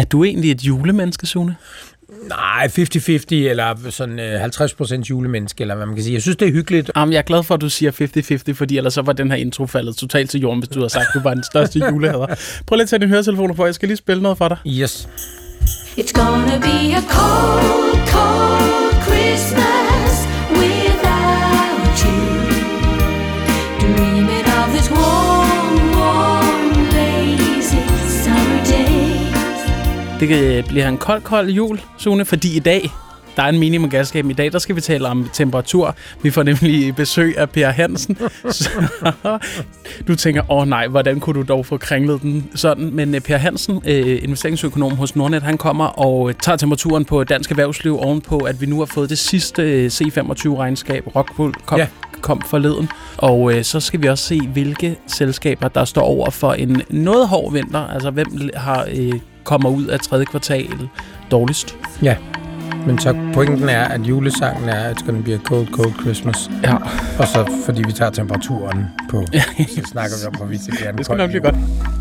du egentlig et julemenneske, Sune? Nej, 50-50, eller sådan 50% julemenneske, eller hvad man kan sige. Jeg synes, det er hyggeligt. Jeg er glad for, at du siger 50-50, fordi ellers så var den her intro faldet totalt til jorden, hvis du havde sagt, at du var den største julehader. Prøv lige at tage dine høretelefoner på, jeg skal lige spille noget for dig. Yes. It's gonna be a cold, cold Christmas without you. Dreaming of this warm, warm, lazy summer days. Det bliver en kold jul, Sune, fordi i dag, der er en minimum-gasskab. I dag, der skal vi tale om temperatur. Vi får nemlig besøg af Per Hansen. Du tænker, nej, hvordan kunne du dog få kringlet den sådan? Men Per Hansen, investeringsøkonom hos Nordnet, han kommer og tager temperaturen på dansk erhvervsliv ovenpå, at vi nu har fået det sidste C25-regnskab. Rockwool kom forleden. Og så skal vi også se, hvilke selskaber, der står over for en noget hård vinter. Altså, hvem har kommer ud af tredje kvartal dårligst. Ja. Men så pointen er, at julesangen er, It's gonna be a cold, cold Christmas. Ja. Og så fordi vi tager temperaturen på, så snakker vi om, hvorvidt det bliver en kold. Det skal nok blive godt.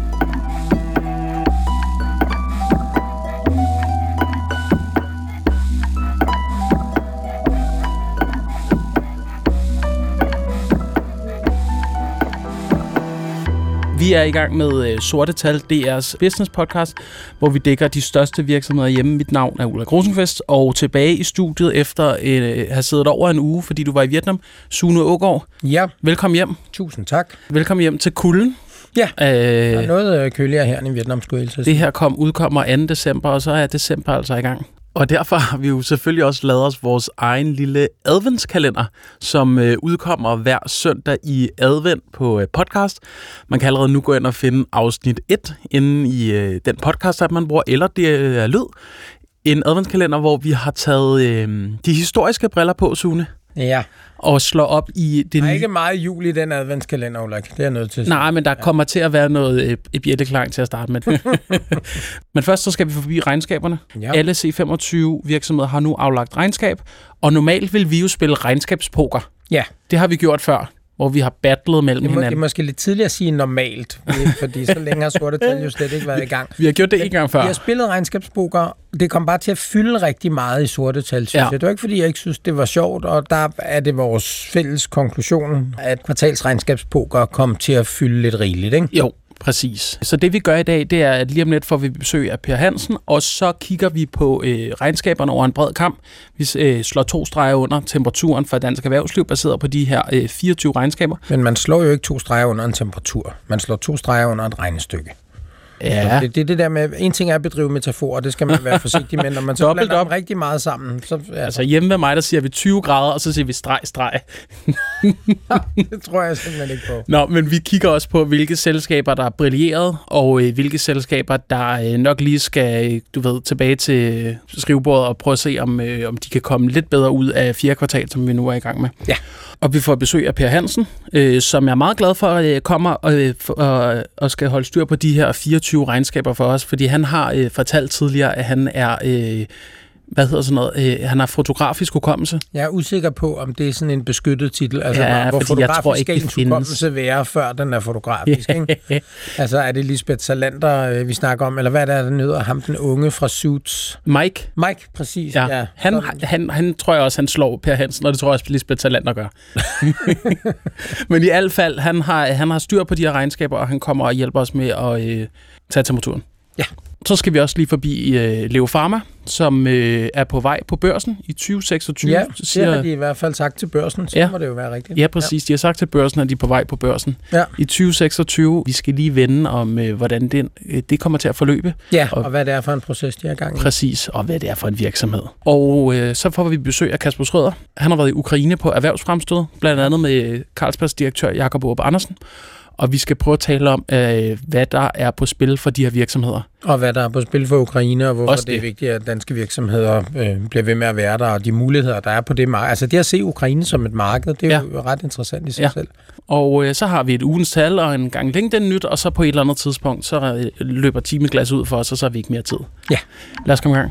Vi er i gang med Sorte Tal, DR's business podcast, hvor vi dækker de største virksomheder hjemme. Mit navn er Ulrik Rosenqvist, og tilbage i studiet efter at have siddet over en uge, fordi du var i Vietnam. Sune Aagaard. Ja. Velkommen hjem. Tusind tak. Velkommen hjem til kulden. Ja, der er noget køligere her end i Vietnam, skulle jeg sige. Det her udkommer 2. december, og så er december altså i gang. Og derfor har vi jo selvfølgelig også lavet os vores egen lille adventskalender, som udkommer hver søndag i advent på podcast. Man kan allerede nu gå ind og finde afsnit 1 inde i den podcast, at man bruger, eller det er lyd. En adventskalender, hvor vi har taget de historiske briller på, Sune. Ja. Og slår op i det. Der er ikke meget jul i den adventskalender, Ulrik. Det er jeg nødt til at sige. Nej, men der kommer til at være noget bjætteklang til at starte med. Men først så skal vi forbi regnskaberne. Ja. Alle C25 virksomheder har nu aflagt regnskab, og normalt vil vi jo spille regnskabspoker. Ja. Det har vi gjort før, hvor vi har battlet mellem hinanden. Det er måske lidt tidligt at sige normalt, fordi så længe har Sorte Tal jo slet ikke været i gang. Vi har gjort det en gang før. Vi har spillet regnskabspoker. Det kom bare til at fylde rigtig meget i Sorte Tal, synes jeg. Det var ikke, fordi jeg ikke synes, det var sjovt, og der er det vores fælles konklusion, at kvartalsregnskabspoker kom til at fylde lidt rigeligt, ikke? Jo. Præcis. Så det vi gør i dag, det er, at lige om lidt får vi besøg af Per Hansen, og så kigger vi på regnskaberne over en bred kamp. Vi slår 2 streger under temperaturen for dansk erhvervsliv, baseret på de her 24 regnskaber. Men man slår jo ikke 2 streger under en temperatur. Man slår 2 streger under et regnestykke. Ja. Det der med, en ting er at bedrive metaforer, det skal man være forsigtig med, når man så blander dem rigtig meget sammen. Så, altså hjemme ved mig, der siger vi 20 grader, og så siger vi streg. Det tror jeg simpelthen ikke på. Nå, men vi kigger også på, hvilke selskaber, der er brilleret, og hvilke selskaber, der nok lige skal, tilbage til skrivebordet og prøve at se, om de kan komme lidt bedre ud af 4. kvartal, som vi nu er i gang med. Ja. Og vi får besøg af Per Hansen, som jeg er meget glad for, kommer og skal holde styr på de her 24 regnskaber for os, fordi han har fortalt tidligere, at han er... han har fotografisk hukommelse. Jeg er usikker på, om det er sådan en beskyttet titel. Altså, hvor fotografisk skal ens hukommelse være, før den er fotografisk, ikke? Altså, er det Lisbeth Salander, vi snakker om, eller hvad er det, der hedder ham, den unge fra Suits? Mike, præcis. Ja. Han tror jeg også, han slår Per Hansen, og det tror jeg også, Lisbeth Salander gør. Men i hvert fald, han har styr på de her regnskaber, og han kommer og hjælper os med at tage temperaturen. Ja. Så skal vi også lige forbi Leo Pharma, som er på vej på børsen i 2026. Ja, det har de i hvert fald sagt til børsen, så må det jo være rigtigt. Ja, præcis. Ja. De har sagt til børsen, at de er på vej på børsen i 2026. Vi skal lige vende om, hvordan det kommer til at forløbe. Ja, og hvad det er for en proces, de er i gang i. Præcis, og hvad det er for en virksomhed. Og så får vi besøg af Kasper Schrøder. Han har været i Ukraine på erhvervsfremstød, blandt andet med Carlsbergs direktør Jakob Aarup Andersen. Og vi skal prøve at tale om, hvad der er på spil for de her virksomheder. Og hvad der er på spil for Ukraine, og hvorfor det er vigtigt, at danske virksomheder bliver ved med at være der, og de muligheder, der er på det marked. Altså det at se Ukraine som et marked, det er jo ret interessant i sig selv. Og så har vi et ugens tal og en gang LinkedIn-nyt, og så på et eller andet tidspunkt, så løber timeglas ud for os, og så har vi ikke mere tid. Ja. Lad os komme i gang.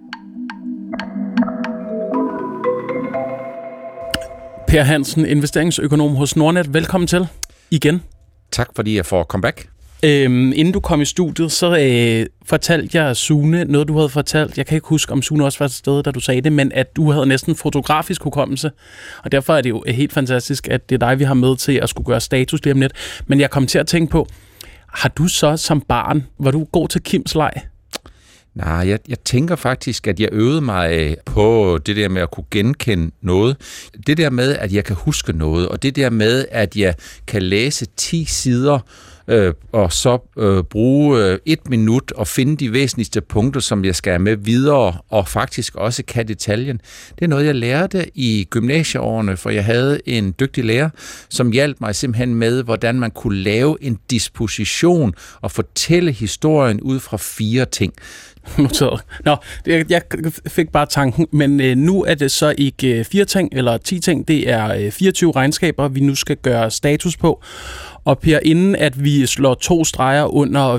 Per Hansen, investeringsøkonom hos Nordnet. Velkommen til igen. Tak fordi jeg får comeback. Inden du kom i studiet, så fortalte jeg Sune noget, du havde fortalt. Jeg kan ikke huske, om Sune også var til stede, da du sagde det, men at du havde næsten fotografisk hukommelse. Og derfor er det jo helt fantastisk, at det er dig, vi har med til at skulle gøre status lige om lidt. Men jeg kom til at tænke på, har du så som barn, var du god til Kims leg? Nej, jeg tænker faktisk, at jeg øvede mig på det der med at kunne genkende noget. Det der med, at jeg kan huske noget, og det der med, at jeg kan læse 10 sider, og så bruge 1 minut og finde de væsentligste punkter, som jeg skal have med videre, og faktisk også kan detaljen. Det er noget, jeg lærte i gymnasieårene, for jeg havde en dygtig lærer, som hjalp mig simpelthen med, hvordan man kunne lave en disposition og fortælle historien ud fra 4 ting. Nå, jeg fik bare tanken, men nu er det så ikke 4 ting eller 10 ting, det er 24 regnskaber, vi nu skal gøre status på. Og Per, inden at vi slår 2 streger under,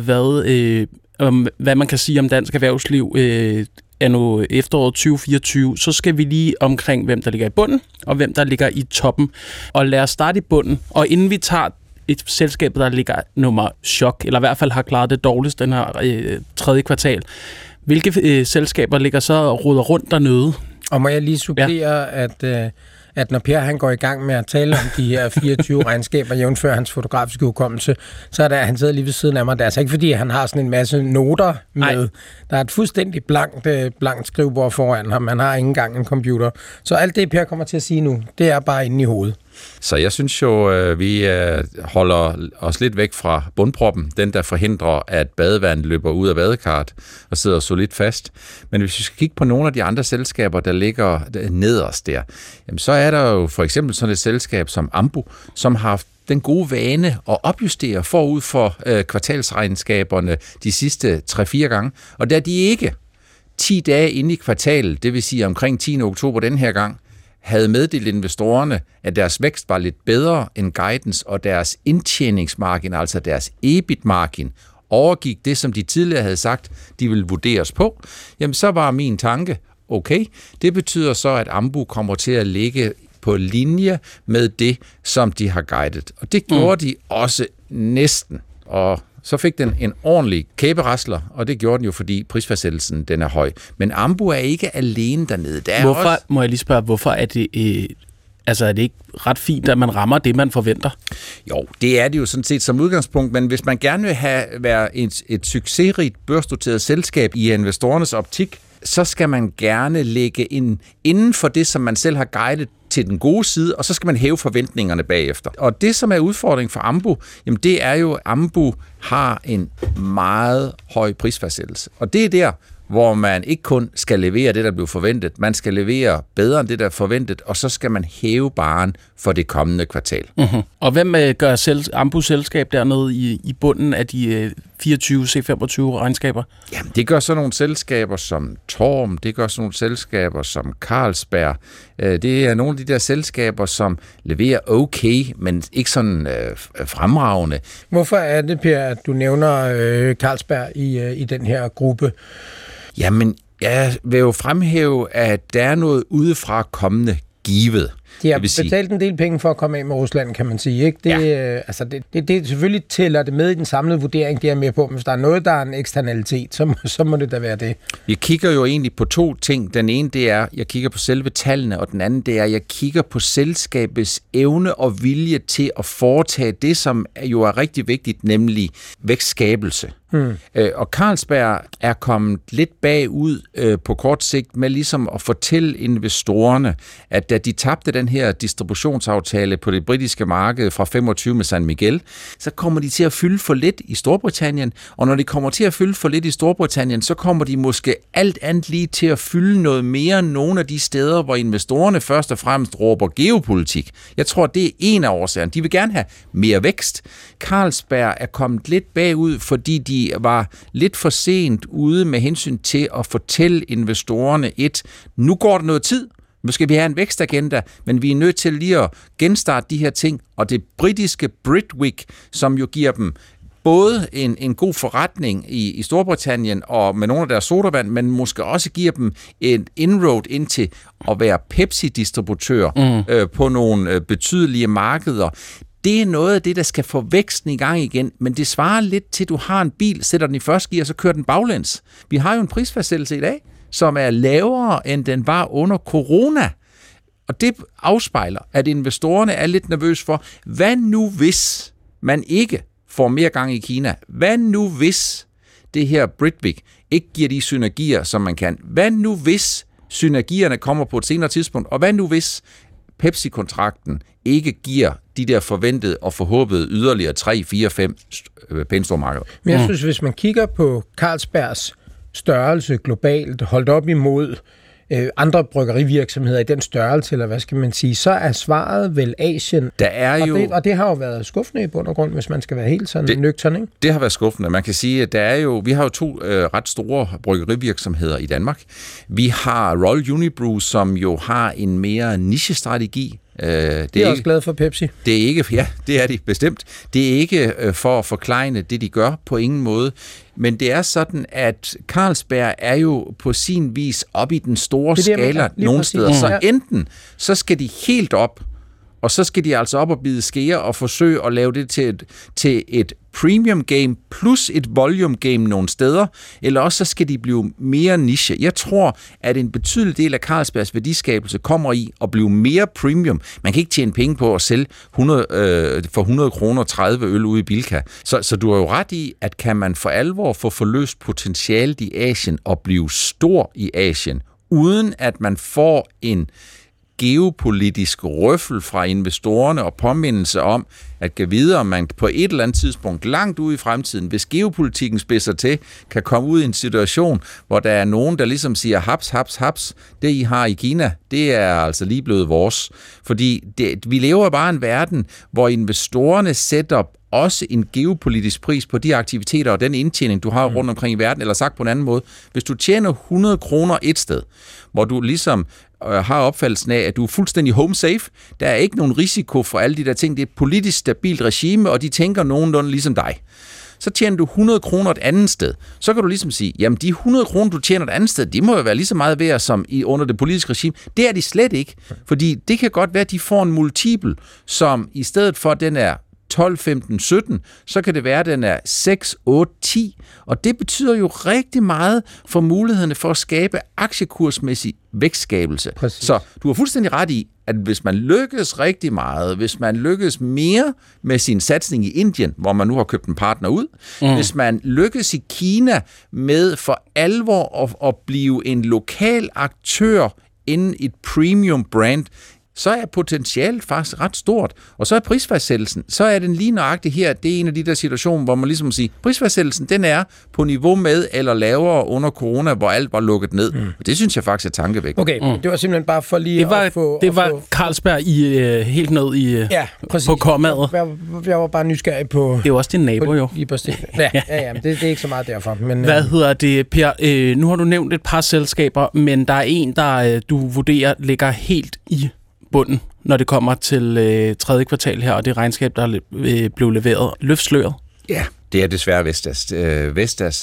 hvad man kan sige om dansk erhvervsliv anno efteråret 2024, så skal vi lige omkring, hvem der ligger i bunden, og hvem der ligger i toppen. Og lad os starte i bunden, og inden vi tager et selskab, der ligger nummer chok, eller i hvert fald har klaret det dårligst den her 3. kvartal. Hvilke selskaber ligger så og roder rundt dernede? Og må jeg lige supplere, at når Per han går i gang med at tale om de her 24 regnskaber, jævnfør hans fotografiske hukommelse, så er der, han sidder lige ved siden af mig. Det er altså ikke, fordi han har sådan en masse noter med. Ej. Der er et fuldstændig blankt skrivebord foran ham. Han har ikke engang en computer. Så alt det, Per kommer til at sige nu, det er bare inde i hovedet. Så jeg synes jo, vi holder os lidt væk fra bundproppen, den der forhindrer, at badevandet løber ud af badekarret og sidder solidt fast. Men hvis vi skal kigge på nogle af de andre selskaber, der ligger nederst der, jamen så er der jo for eksempel sådan et selskab som Ambu, som har haft den gode vane at opjustere forud for kvartalsregnskaberne de sidste 3-4 gange. Og da de ikke 10 dage inde i kvartalet, det vil sige omkring 10. oktober den her gang, havde meddelt investorerne, at deres vækst var lidt bedre end guidance, og deres indtjeningsmargin, altså deres EBIT-margin, overgik det, som de tidligere havde sagt, de ville vurderes på, jamen så var min tanke, okay, det betyder så, at Ambu kommer til at ligge på linje med det, som de har guidet. Og det gjorde de også næsten, og så fik den en ordentlig kæberasler, og det gjorde den jo, fordi prisfastsættelsen den er høj. Men Ambu er ikke alene dernede. Må jeg lige spørge, hvorfor er det... er det ikke ret fint, at man rammer det, man forventer? Jo, det er det jo sådan set som udgangspunkt, men hvis man gerne vil være et succesrigt børsnoteret selskab i investorernes optik, så skal man gerne lægge inden for det, som man selv har guidet til den gode side, og så skal man hæve forventningerne bagefter. Og det, som er udfordringen for Ambu, jamen det er jo, at Ambu har en meget høj prisfastsættelse. Og det er der, hvor man ikke kun skal levere det, der blev forventet, man skal levere bedre end det, der er forventet, og så skal man hæve barren for det kommende kvartal. Uh-huh. Og hvem gør Ambus selskab dernede i bunden af de 24 C25 regnskaber? Jamen, det gør sådan nogle selskaber som Torm, det gør sådan nogle selskaber som Carlsberg. Det er nogle af de der selskaber, som leverer okay, men ikke sådan fremragende. Hvorfor er det, Per, at du nævner Carlsberg i den her gruppe? Jamen, jeg vil jo fremhæve, at der er noget udefra kommende givet. De har betalt en del penge for at komme af med Rusland, kan man sige. Ikke? Det selvfølgelig tæller det med i den samlede vurdering, det er med på. Men hvis der er noget, der er en eksternalitet, så må det da være det. Vi kigger jo egentlig på 2 ting. Den ene, det er, jeg kigger på selve tallene, og den anden, det er, jeg kigger på selskabets evne og vilje til at foretage det, som jo er rigtig vigtigt, nemlig vækstskabelse. Og Carlsberg er kommet lidt bagud på kort sigt med ligesom at fortælle investorerne, at da de tabte den her distributionsaftale på det britiske marked fra 25 med San Miguel, så kommer de til at fylde for lidt i Storbritannien, og når de kommer til at fylde for lidt i Storbritannien, så kommer de måske alt andet lige til at fylde noget mere end nogle af de steder, hvor investorerne først og fremmest råber geopolitik. Jeg tror, det er en af årsagerne. De vil gerne have mere vækst. Carlsberg er kommet lidt bagud, fordi de var lidt for sent ude med hensyn til at fortælle investorerne nu går der noget tid, nu skal vi have en vækstagenda, men vi er nødt til lige at genstarte de her ting, og det britiske Britvic, som jo giver dem både en god forretning i Storbritannien og med nogle af deres sodavand, men måske også giver dem en inroad ind til at være Pepsi-distributør på nogle betydelige markeder. Det er noget af det, der skal få væksten i gang igen, men det svarer lidt til, at du har en bil, sætter den i første gear, og så kører den baglæns. Vi har jo en prisfastsættelse i dag, som er lavere, end den var under corona. Og det afspejler, at investorerne er lidt nervøse for, hvad nu hvis man ikke får mere gang i Kina? Hvad nu hvis det her Britvic ikke giver de synergier, som man kan? Hvad nu hvis synergierne kommer på et senere tidspunkt? Og hvad nu hvis Pepsi-kontrakten ikke giver de der forventede og forhåbede yderligere 3, 4, 5 pænt store markeder? Men jeg synes, hvis man kigger på Carlsbergs størrelse globalt, holdt op imod andre bryggerivirksomheder i den størrelse, eller hvad skal man sige, så er svaret vel Asien. Der er jo... Og det har jo været skuffende i bund og grund, hvis man skal være helt sådan nøgtern, ikke? Det har været skuffende. Man kan sige, at vi har jo 2 ret store bryggerivirksomheder i Danmark. Vi har Royal Unibrew, som jo har en mere niche-strategi. Det er også glad for Pepsi. Det er ikke, ja, det er de bestemt. Det er ikke for at forklejne det, de gør på ingen måde. Men det er sådan, at Carlsberg er jo på sin vis op i den store skala nogle steder. Så enten så skal de helt op, og så skal de altså op og bide skære og forsøge at lave det til et premium game plus et volume game nogle steder, eller også så skal de blive mere niche. Jeg tror, at en betydelig del af Carlsbergs værdiskabelse kommer i at blive mere premium. Man kan ikke tjene penge på at sælge for 100 kroner 30 øl ude i Bilka. Så du har jo ret i, at kan man for alvor få forløst potentialet i Asien og blive stor i Asien, uden at man får en geopolitisk røffel fra investorerne og påmindelse om, at gå videre, om man på et eller andet tidspunkt langt ude i fremtiden, hvis geopolitikken spidser til, kan komme ud i en situation, hvor der er nogen, der ligesom siger, haps, haps, haps, det I har i Kina, det er altså lige blevet vores. Fordi vi lever bare i en verden, hvor investorerne sætter også en geopolitisk pris på de aktiviteter og den indtjening, du har rundt omkring i verden, eller sagt på en anden måde, hvis du tjener 100 kroner et sted, hvor du ligesom har opfattelsen af, at du er fuldstændig home safe, der er ikke nogen risiko for alle de der ting, det er et politisk stabilt regime, og de tænker nogenlunde ligesom dig. Så tjener du 100 kroner et andet sted. Så kan du ligesom sige, jamen de 100 kroner, du tjener et andet sted, de må jo være lige så meget værd som under det politiske regime. Det er de slet ikke, fordi det kan godt være, at de får en multiple, som i stedet for, den er 12, 15, 17, så kan det være, at den er 6, 8, 10, og det betyder jo rigtig meget for mulighederne for at skabe aktiekursmæssig vækstskabelse. Præcis. Så du har fuldstændig ret i, at hvis man lykkes rigtig meget, hvis man lykkes mere med sin satsning i Indien, hvor man nu har købt en partner ud, hvis man lykkes i Kina med for alvor at blive en lokal aktør inden et premium brand, så er potentialet faktisk ret stort. Og så er prisfastsættelsen, så er den lige nøjagtigt her, det er en af de der situationer, hvor man ligesom siger, prisfastsættelsen, den er på niveau med eller lavere under corona, hvor alt var lukket ned. Og det synes jeg faktisk er tankevækkende. Okay, det var simpelthen bare for lige at få... Det var Carlsberg helt ned i på kommaet. Jeg var bare nysgerrig på... Det er jo også din nabo, jo. Lige på men det er ikke så meget derfor. Men, hvad hedder det, Per? Nu har du nævnt et par selskaber, men der er en, der du vurderer ligger helt i bunden, når det kommer til tredje kvartal her, og det regnskab, der blev leveret. Løft sløret. Ja, det er desværre Vestas. Vestas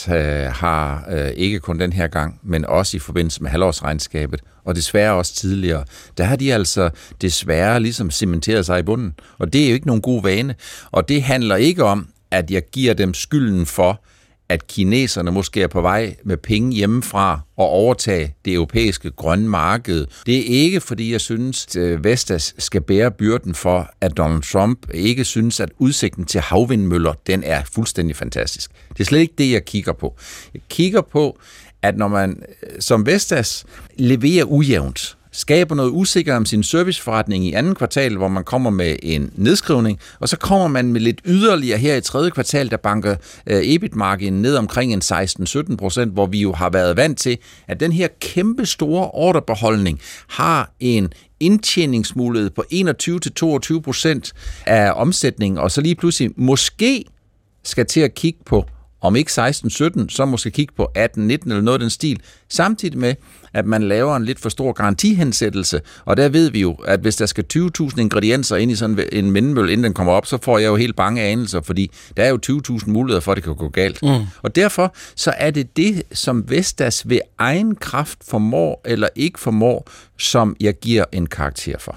har ikke kun den her gang, men også i forbindelse med halvårsregnskabet, og desværre også tidligere. Der har de altså desværre ligesom cementeret sig i bunden, og det er jo ikke nogen god vane. Og det handler ikke om, at jeg giver dem skylden for, at kineserne måske er på vej med penge hjemmefra og overtage det europæiske grønne marked. Det er ikke, fordi jeg synes, at Vestas skal bære byrden for, at Donald Trump ikke synes, at udsigten til havvindmøller, den er fuldstændig fantastisk. Det er slet ikke det, jeg kigger på. Jeg kigger på, at når man som Vestas leverer ujævnt, skaber noget usikkert om sin serviceforretning i anden kvartal, hvor man kommer med en nedskrivning, og så kommer man med lidt yderligere her i tredje kvartal, der banker EBIT-marginen ned omkring en 16-17%, hvor vi jo har været vant til, at den her kæmpe store ordrebeholdning har en indtjeningsmulighed på 21-22% af omsætningen, og så lige pludselig måske skal til at kigge på, om ikke 16-17, så måske kigge på 18-19 eller noget af den stil, samtidig med, at man laver en lidt for stor garantihensættelse, og der ved vi jo, at hvis der skal 20.000 ingredienser ind i sådan en vindmølle, inden den kommer op, så får jeg jo helt bange anelser, fordi der er jo 20.000 muligheder for, at det kan gå galt. Og derfor så er det, som Vestas ved egen kraft formår eller ikke formår, som jeg giver en karakter for.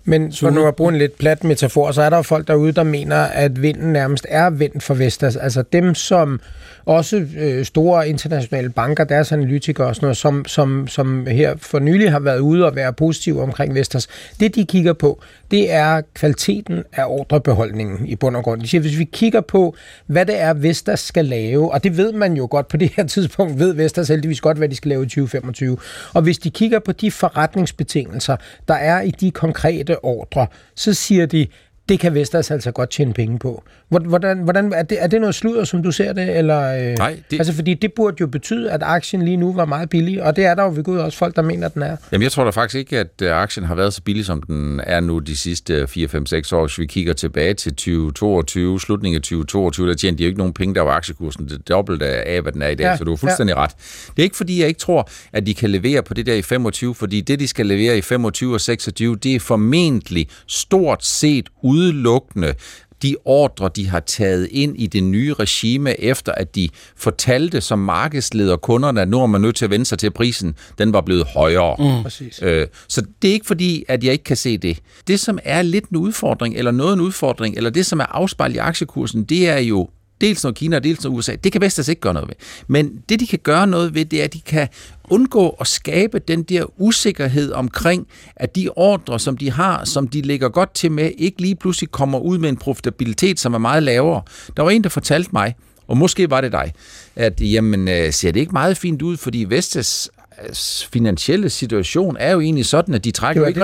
Men for nu at bruge en lidt plat metafor, så er der jo folk derude, der mener, at vinden nærmest er vind for Vestas. Altså dem, som også store internationale banker, deres analytikere og sådan noget, som her for nylig har været ude og være positive omkring Vestas. Det, de kigger på, det er kvaliteten af ordrebeholdningen i bund og grund. De siger, hvis vi kigger på, hvad det er, Vestas skal lave, og det ved man jo godt på det her tidspunkt, ved Vestas heldigvis godt, hvad de skal lave i 2025. Og hvis de kigger på de forretningsbetingelser, der er i de konkrete ordre, så siger de, det kan Vestas altså godt tjene penge på. Hvordan er det noget sludder, som du ser det? Eller, Nej. Altså, fordi det burde jo betyde, at aktien lige nu var meget billig, og det er der jo ved Gud også folk, der mener, at den er. Jamen, jeg tror da faktisk ikke, at aktien har været så billig, som den er nu de sidste 4-5-6 år. Hvis vi kigger tilbage til 2022, slutningen af 2022, der tjente de jo ikke nogen penge, der var aktiekursen det dobbelte af, hvad den er i dag, ja, så du er fuldstændig ret. Det er ikke, fordi jeg ikke tror, at de kan levere på det der i 25, fordi det, de skal levere i 25 og 26, det er formentlig stort set udelukkende de ordre, de har taget ind i det nye regime, efter at de fortalte som markedsleder kunderne, at nu er man nødt til at vende sig til, at prisen den var blevet højere. Så det er ikke fordi, at jeg ikke kan se det. Det, som er lidt en udfordring, eller noget en udfordring, eller det, som er afspejlet i aktiekursen, det er jo dels noget Kina og dels noget USA. Det kan Vestas ikke gøre noget ved. Men det, de kan gøre noget ved, det er, at de kan undgå at skabe den der usikkerhed omkring, at de ordre, som de har, som de ligger godt til med, ikke lige pludselig kommer ud med en profitabilitet, som er meget lavere. Der var en, der fortalte mig, og måske var det dig, at jamen, ser det ikke meget fint ud, fordi Vestas finansielle situation er jo egentlig sådan, at de trækker ikke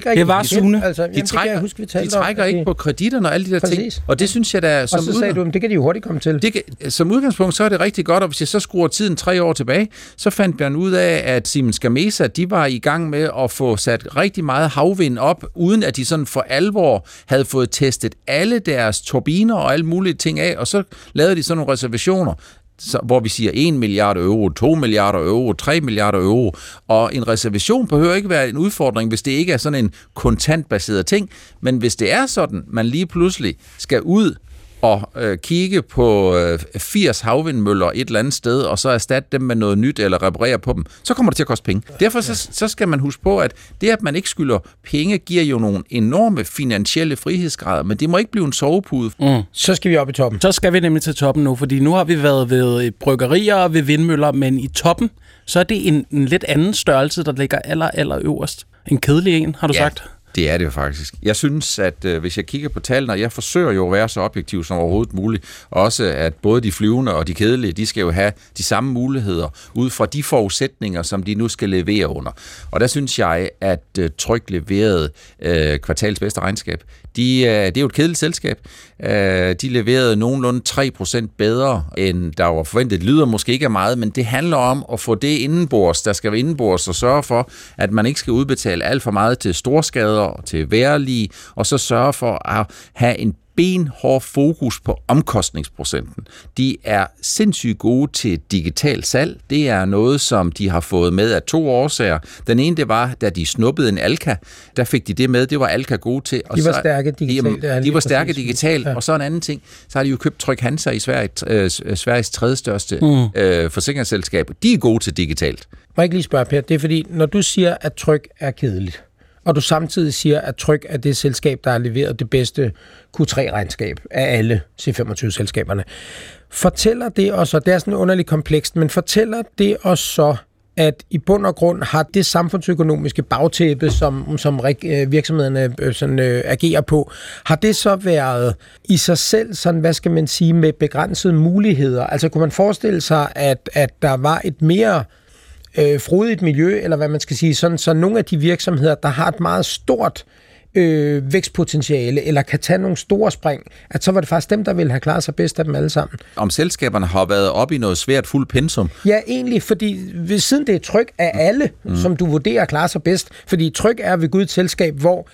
ikke på kreditterne og alle de der ting. Og det synes jeg da som og så sagde du, det kan de jo hurtigt komme til. Som udgangspunkt, så er det rigtig godt, og hvis jeg så skruer tiden 3 år tilbage, så fandt man ud af, at Siemens Gamesa, de var i gang med at få sat rigtig meget havvind op, uden at de sådan for alvor havde fået testet alle deres turbiner og alle mulige ting af, og så lavede de sådan nogle reservationer, hvor vi siger 1 milliard euro, 2 milliarder euro, 3 milliarder euro, og en reservation behøver ikke være en udfordring, hvis det ikke er sådan en kontantbaseret ting, men hvis det er sådan, man lige pludselig skal ud og kigge på 80 havvindmøller et eller andet sted, og så erstatte dem med noget nyt, eller reparere på dem, så kommer det til at koste penge. Derfor så skal man huske på, at det, at man ikke skylder penge, giver jo nogle enorme finansielle frihedsgrader, men det må ikke blive en sovepude. Så skal vi op i toppen. Så skal vi nemlig til toppen nu, fordi nu har vi været ved bryggerier og ved vindmøller, men i toppen, så er det en lidt anden størrelse, der ligger aller øverst. En kedelig en, har du sagt? Det er det jo faktisk. Jeg synes, at hvis jeg kigger på tallene, og jeg forsøger jo at være så objektiv som overhovedet muligt, også at både de flyvende og de kedelige, de skal jo have de samme muligheder ud fra de forudsætninger, som de nu skal levere under. Og der synes jeg, at Tryg leverede kvartals bedste regnskab. Det er jo et kedeligt selskab. De leverede nogenlunde 3% bedre, end der var forventet. Det lyder måske ikke af meget, men det handler om at få det indenbords. Der skal være indenbords og sørge for, at man ikke skal udbetale alt for meget til storskader, til værlige, og så sørge for at have en benhård fokus på omkostningsprocenten. De er sindssygt gode til digital salg. Det er noget, som de har fået med af 2 årsager. Den ene, det var, da de snuppede en Alka. Der fik de det med. Det var Alka gode til. Og de var stærke digitalt. De var stærke digitalt. Ja. Og så en anden ting. Så har de jo købt Tryg-Hansa i Sverige, Sveriges 3. største forsikringsselskab. De er gode til digitalt. Må jeg ikke lige spørge, Per? Det er fordi, når du siger, at Tryg er kedeligt, og du samtidig siger, at Tryg er det selskab, der har leveret det bedste Q3-regnskab af alle C25-selskaberne. Fortæller det os, og det er sådan underligt komplekst, men fortæller det os så, at i bund og grund har det samfundsøkonomiske bagtæppe, som virksomhederne sådan, agerer på, har det så været i sig selv, sådan, hvad skal man sige, med begrænsede muligheder? Altså kunne man forestille sig, at der var et mere frodigt miljø, eller hvad man skal sige, sådan, så nogle af de virksomheder, der har et meget stort vækstpotentiale, eller kan tage nogle store spring, at så var det faktisk dem, der ville have klaret sig bedst af dem alle sammen. Om selskaberne har været oppe i noget svært fuld pensum? Ja, egentlig, fordi ved siden det er Tryg af alle, som du vurderer klarer sig bedst, fordi Tryg er ved Gud et selskab, hvor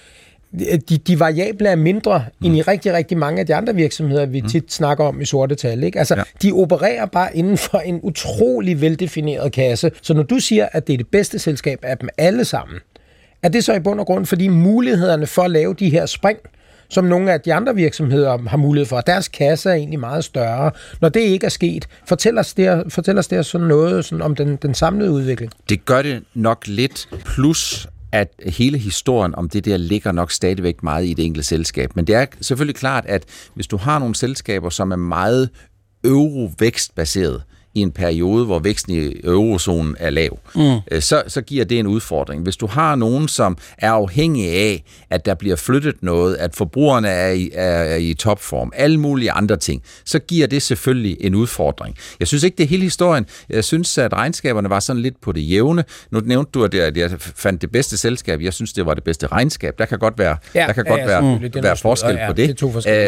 de variable er mindre end i rigtig, rigtig mange af de andre virksomheder, vi tit snakker om i sorte tal. Ikke? Altså, de opererer bare inden for en utrolig veldefineret kasse. Så når du siger, at det er det bedste selskab af dem alle sammen, er det så i bund og grund, fordi mulighederne for at lave de her spring, som nogle af de andre virksomheder har mulighed for, deres kasse er egentlig meget større. Når det ikke er sket, fortæl os det sådan noget sådan om den samlede udvikling. Det gør det nok lidt, plus at hele historien om det der ligger nok stadigvæk meget i det enkelte selskab. Men det er selvfølgelig klart, at hvis du har nogle selskaber, som er meget eurovækstbaseret, i en periode, hvor væksten i eurozonen er lav, så giver det en udfordring. Hvis du har nogen, som er afhængige af, at der bliver flyttet noget, at forbrugerne er i topform, alle mulige andre ting, så giver det selvfølgelig en udfordring. Jeg synes ikke, det er hele historien. Jeg synes, at regnskaberne var sådan lidt på det jævne. Nu nævnte du, at jeg fandt det bedste selskab. Jeg synes, det var det bedste regnskab. Der kan godt være, være forskel på det.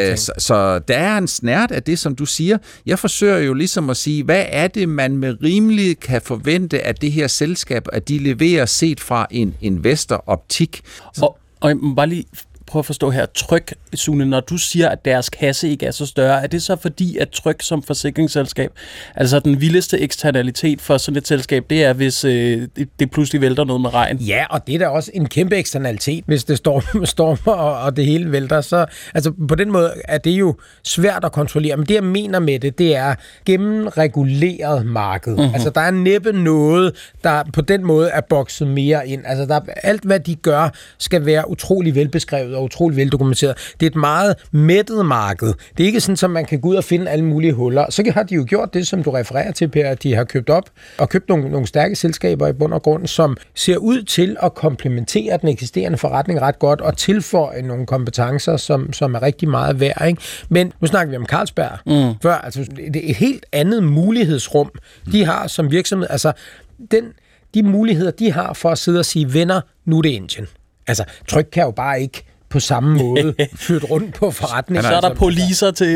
Så der er en snert af det, som du siger. Jeg forsøger jo ligesom at sige, hvad er det, man med rimelighed kan forvente, at det her selskab, at de leverer set fra en investoroptik. Og jeg må bare lige prøve at forstå her, Tryg, Sune, når du siger, at deres kasse ikke er så større, er det så fordi, at Tryg som forsikringsselskab, altså den vildeste eksternalitet for sådan et selskab, det er, hvis det pludselig vælter noget med regn? Ja, og det er da også en kæmpe eksternalitet, hvis det stormer og det hele vælter. Så, altså på den måde er det jo svært at kontrollere, men det jeg mener med det er gennemreguleret marked. Altså der er næppe noget, der på den måde er bokset mere ind. Altså alt, hvad de gør, skal være utrolig velbeskrevet og utrolig veldokumenteret. Det er et meget mættet marked. Det er ikke sådan, at man kan gå ud og finde alle mulige huller. Så har de jo gjort det, som du refererer til, Per, at de har købt op og købt nogle stærke selskaber i bund og grund, som ser ud til at komplementere den eksisterende forretning ret godt og tilføje nogle kompetencer, som er rigtig meget værd. Ikke? Men nu snakker vi om Carlsberg før. Altså, det er et helt andet mulighedsrum, de har som virksomhed. Altså, de muligheder, de har for at sidde og sige, venner, nu er det Indien. Altså, Tryg kan jo bare ikke på samme måde flytte rundt på forretningen. Så er der policer til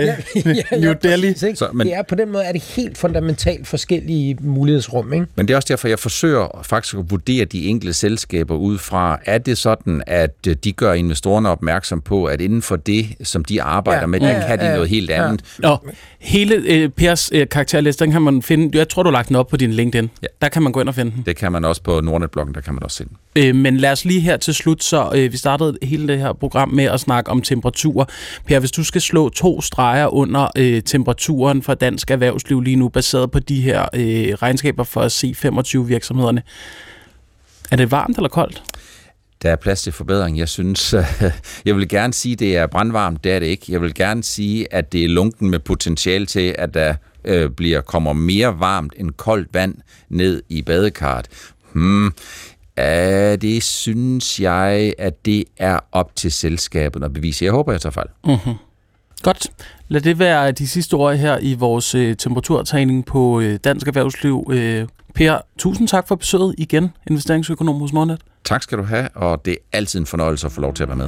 New Delhi. Det er på den måde, er det helt fundamentalt forskellige mulighedsrum. Ikke? Men det er også derfor, jeg forsøger faktisk at vurdere de enkelte selskaber ud fra, er det sådan, at de gør investorerne opmærksom på, at inden for det, som de arbejder med, der kan de noget helt andet. Og hele Pers karakterliste, den kan man finde, jeg tror, du har lagt den op på din LinkedIn. Ja. Der kan man gå ind og finde den. Det kan man også på Nordnet-bloggen, der kan man også se den. Men lad os lige her til slut, så vi startede hele det her program med at snakke om temperaturer. Per, hvis du skal slå 2 streger under temperaturen for dansk erhvervsliv lige nu, baseret på de her regnskaber for C25-virksomhederne, er det varmt eller koldt? Der er plads til forbedring. Jeg synes, jeg vil gerne sige, at det er brandvarmt. Det er det ikke. Jeg vil gerne sige, at det er lunken med potentiale til, at der kommer mere varmt end koldt vand ned i badekarret. Det synes jeg, at det er op til selskabet at bevise. Jeg håber, jeg tager fejl. Godt. Lad det være de sidste ord her i vores temperaturtræning på dansk erhvervsliv. Per, tusind tak for besøget igen, investeringsøkonom hos Nordnet. Tak skal du have, og det er altid en fornøjelse at få lov til at være med.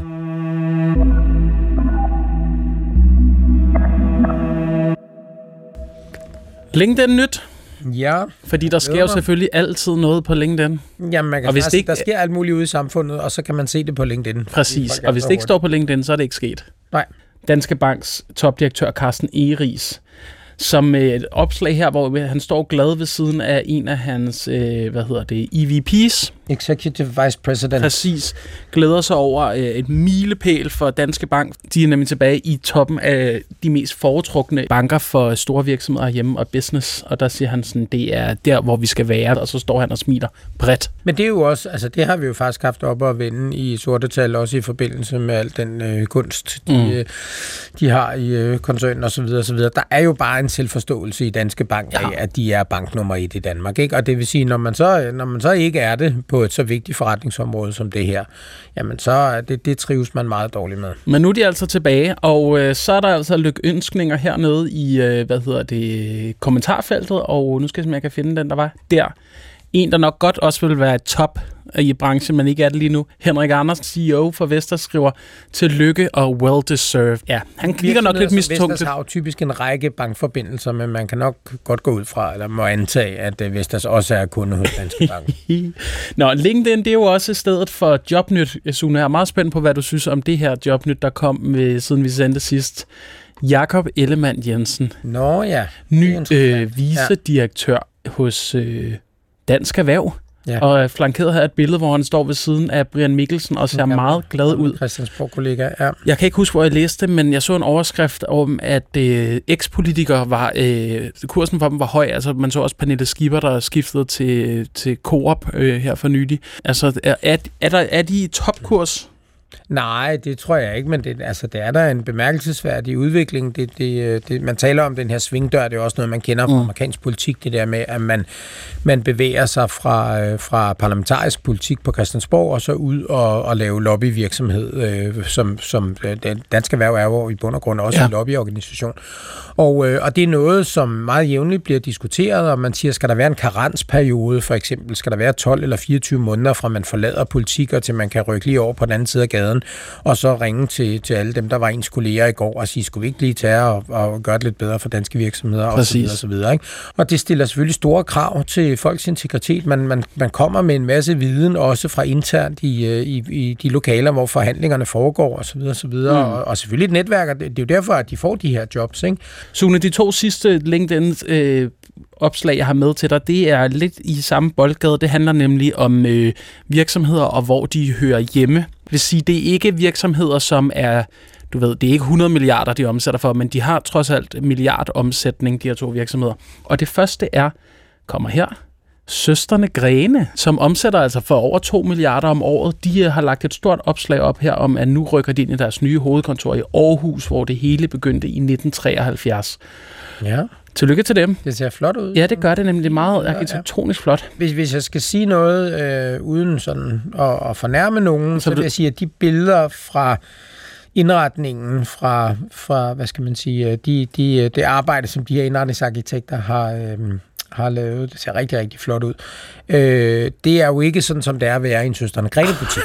LinkedIn nyt. Ja. Fordi der sker jo selvfølgelig altid noget på LinkedIn. Jamen, man kan faktisk, ikke, der sker alt muligt ude i samfundet, og så kan man se det på LinkedIn. Præcis, og hvis det ikke står på LinkedIn, så er det ikke sket. Nej. Danske Banks topdirektør Carsten Egeriis, som et opslag her, hvor han står glad ved siden af en af hans, EVP's. Executive Vice President. Præcis. Glæder sig over et milepæl for Danske Bank. De er nemlig tilbage i toppen af de mest foretrukne banker for store virksomheder hjemme og business. Og der siger han sådan, det er der, hvor vi skal være. Og så står han og smiler bredt. Men det er jo også, altså det har vi jo faktisk haft op at vende i sorte tal, også i forbindelse med al den kunst, de har i koncernen osv. Der er jo bare en selvforståelse i Danske Bank af, at de er banknummer 1 i Danmark. Ikke? Og det vil sige, når man så ikke er det på et så vigtigt forretningsområde som det her, jamen så det trives man meget dårligt med. Men nu er de altså tilbage, og så er der altså lykønskninger hernede i, kommentarfeltet, og nu skal jeg se, om jeg kan finde den, der var der. En, der nok godt også vil være et top i branchen, men ikke er det lige nu. Henrik Andersen, CEO for Vestas, skriver tillykke og well deserved. Ja, han kigger nok lidt mistungt. Vestas har jo typisk en række bankforbindelser, men man kan nok godt gå ud fra, eller må antage, at Vestas også er kunde hos Danske Bank. Nå, LinkedIn, det er jo også stedet for Jobnyt. Sune, jeg er meget spændt på, hvad du synes om det her Jobnyt, der kom, siden vi sendte sidst. Jakob Ellemann Jensen. Nå ja. Ny vicedirektør hos Dansk Erhverv. Ja. Og flankeret her et billede, hvor han står ved siden af Brian Mikkelsen og ser meget glad ud. Christiansborg-kollega, ja. Jeg kan ikke huske, hvor jeg læste det, men jeg så en overskrift om, at ekspolitikere var, kursen for dem var høj. Altså man så også Pernille Skipper, der skiftede til Coop her for nylig. Altså er de i topkurs? Nej, det tror jeg ikke, men det er der en bemærkelsesværdig udvikling. Man taler om den her svingdør, det er også noget, man kender fra amerikansk politik, det der med, at man bevæger sig fra parlamentarisk politik på Christiansborg og så ud og lave lobbyvirksomhed, som Dansk Erhverv er jo i bund og grund også en lobbyorganisation. Og det er noget, som meget jævnligt bliver diskuteret, og man siger, skal der være en karensperiode, for eksempel, skal der være 12 eller 24 måneder, fra man forlader politik, og til man kan rykke lige over på den anden side af gaden, og så ringe til alle dem, der var ens kolleger i går, og sige, skulle vi ikke lige tage og gøre det lidt bedre for danske virksomheder, og så videre. Ikke? Og det stiller selvfølgelig store krav til folks integritet. Man kommer med en masse viden, også fra internt i de lokaler, hvor forhandlingerne foregår, og så videre. Og selvfølgelig et netværk, det er jo derfor, at de får de her jobs, ikke? Sune, de 2 sidste LinkedIn opslag, jeg har med til dig, det er lidt i samme boldgade. Det handler nemlig om virksomheder, og hvor de hører hjemme. Det vil sige, det er ikke virksomheder, som er, du ved, det er ikke 100 milliarder, de omsætter for, men de har trods alt milliardomsætning, de her 2 virksomheder. Og det første kommer her, Søstrene Grene, som omsætter altså for over 2 milliarder om året. De har lagt et stort opslag op her om, at nu rykker de ind i deres nye hovedkontor i Aarhus, hvor det hele begyndte i 1973. Ja. Tillykke til dem. Det ser flot ud. Ja, det gør det nemlig meget arkitektonisk flot. Hvis jeg skal sige noget uden sådan at fornærme nogen, så vil jeg sige, at de billeder fra indretningen, fra hvad skal man sige, det arbejde, som de her indretningsarkitekter har lavet. Det ser rigtig, rigtig flot ud. Det er jo ikke sådan, som det er at være i en Søstrene Grene-butik.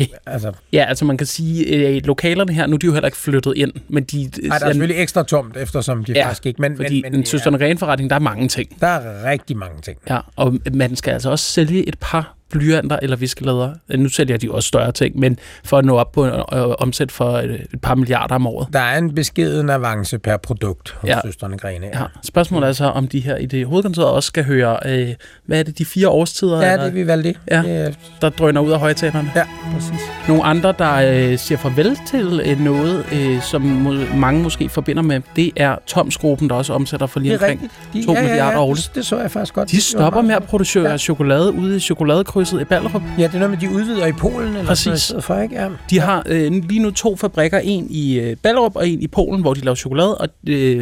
Altså man kan sige, at lokalerne her, nu er de jo heller ikke flyttet ind. Men der er selvfølgelig ekstra tomt, eftersom de faktisk ikke... Men en Søstrene Grene-forretning, der er mange ting. Der er rigtig mange ting. Ja, og man skal altså også sælge et par blyanter eller viskelæder. Nu sælger de også større ting, men for at nå op på omsæt for et par milliarder om året. Der er en beskeden avance per produkt hos Søstrene Grene. Ja. Spørgsmålet er så, om de her i det hovedkontor også skal høre, hvad er det, de 4 årstider? Ja, det er vi valgt det. Ja, der drøner ud af højtalerne. Ja, præcis. Nogle andre, der siger farvel til noget, som mange måske forbinder med, det er Tomsgruppen, der også omsætter for lige omkring 2 milliarder årligt. Det så jeg faktisk godt. De stopper med at producere chokolade ude i chokoladekrydset i Ballerup. Ja, det er noget med, de udvider i Polen. Eller præcis. For, ikke? Ja. De har lige nu 2 fabrikker, en i Ballerup og en i Polen, hvor de laver chokolade, og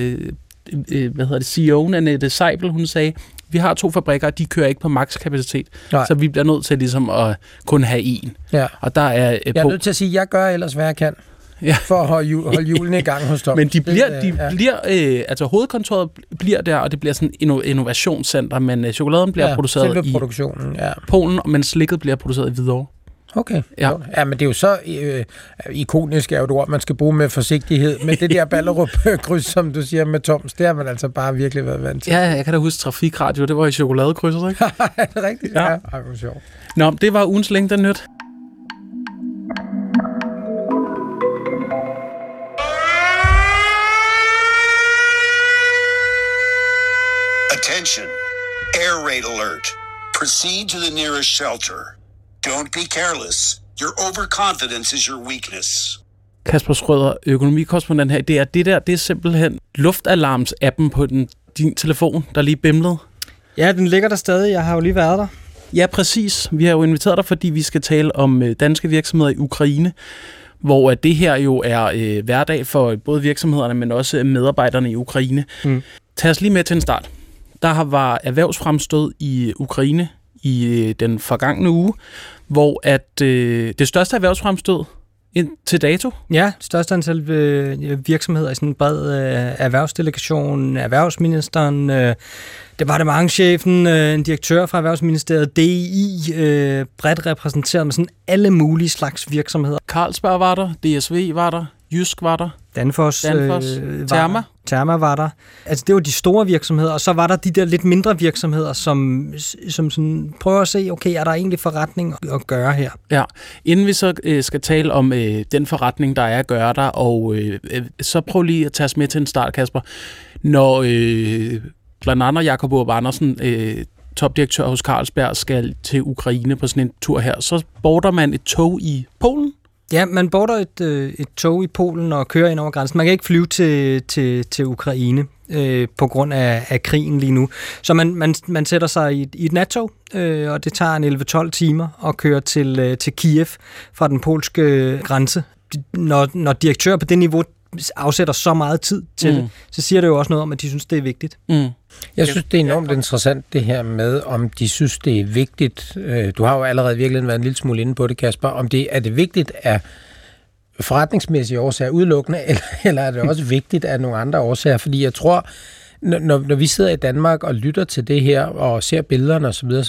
CEO'en Annette Seibel, hun sagde, vi har 2 fabrikker, de kører ikke på makskapacitet, så vi bliver nødt til ligesom at kun have én. Ja. Og der er jeg er nødt til at sige, at jeg gør ellers, hvad jeg kan. Ja. For at holde hjulene i gang hos Tom. Men de bliver altså hovedkontoret bliver der, og det bliver sådan en innovationscenter, men chokoladen bliver produceret i Polen, men slikket bliver produceret i Hvidovre. Okay. Ja, men det er jo så ikonisk er jo et ord, man skal bruge med forsigtighed. Men det der Ballerup-kryds, som du siger med Toms, det har man altså bare virkelig været vant til. Ja, jeg kan da huske Trafikradio, det var i chokoladekrydset, ikke? Er det rigtigt? Ja. Det var sjovt. Nå, det var ugens LinkedIn Nyt. Attention. Air raid alert. Proceed to the nearest shelter. Don't be careless. Your overconfidence is your weakness. Kasper Schrøder, økonomikorrespondent her. Det er simpelthen luftalarms-appen på din telefon, der lige bimlede. Ja, den ligger der stadig. Jeg har jo lige været der. Ja, præcis. Vi har jo inviteret dig, fordi vi skal tale om danske virksomheder i Ukraine, hvor det her jo er hverdag for både virksomhederne, men også medarbejderne i Ukraine. Tag os lige med til en start. Der var erhvervsfremstød i Ukraine i den forgangne uge, hvor at det største erhvervsfremstød til dato? Ja, det største antal virksomheder i sådan en bred erhvervsdelegation, erhvervsministeren, departementschefen, en direktør fra Erhvervsministeriet, DI, bredt repræsenteret med sådan alle mulige slags virksomheder. Carlsberg var der, DSV var der, Jysk var der. Danfoss Therma var der. Altså det var de store virksomheder, og så var der de der lidt mindre virksomheder, som sådan prøver at se, okay, er der egentlig forretning at gøre her? Ja, inden vi så skal tale om den forretning, der er at gøre der, og så prøv lige at tage os med til en start, Kasper. Når blandt andet Jacob Aarup Andersen topdirektør hos Carlsberg, skal til Ukraine på sådan en tur her, så border man et tog i Polen. Ja, man border et tog i Polen og kører ind over grænsen. Man kan ikke flyve til Ukraine på grund af krigen lige nu. Så man sætter sig i et nattog, og det tager en 11-12 timer at køre til Kiev fra den polske grænse. Når direktører på det niveau afsætter så meget tid til det, så siger det jo også noget om, at de synes, det er vigtigt. Jeg synes, det er enormt interessant det her med, om de synes, det er vigtigt. Du har jo allerede virkelig været en lille smule inde på det, Kasper. Om er det vigtigt af forretningsmæssige årsager udelukkende, eller er det også vigtigt af nogle andre årsager? Fordi jeg tror, når vi sidder i Danmark og lytter til det her, og ser billederne osv.,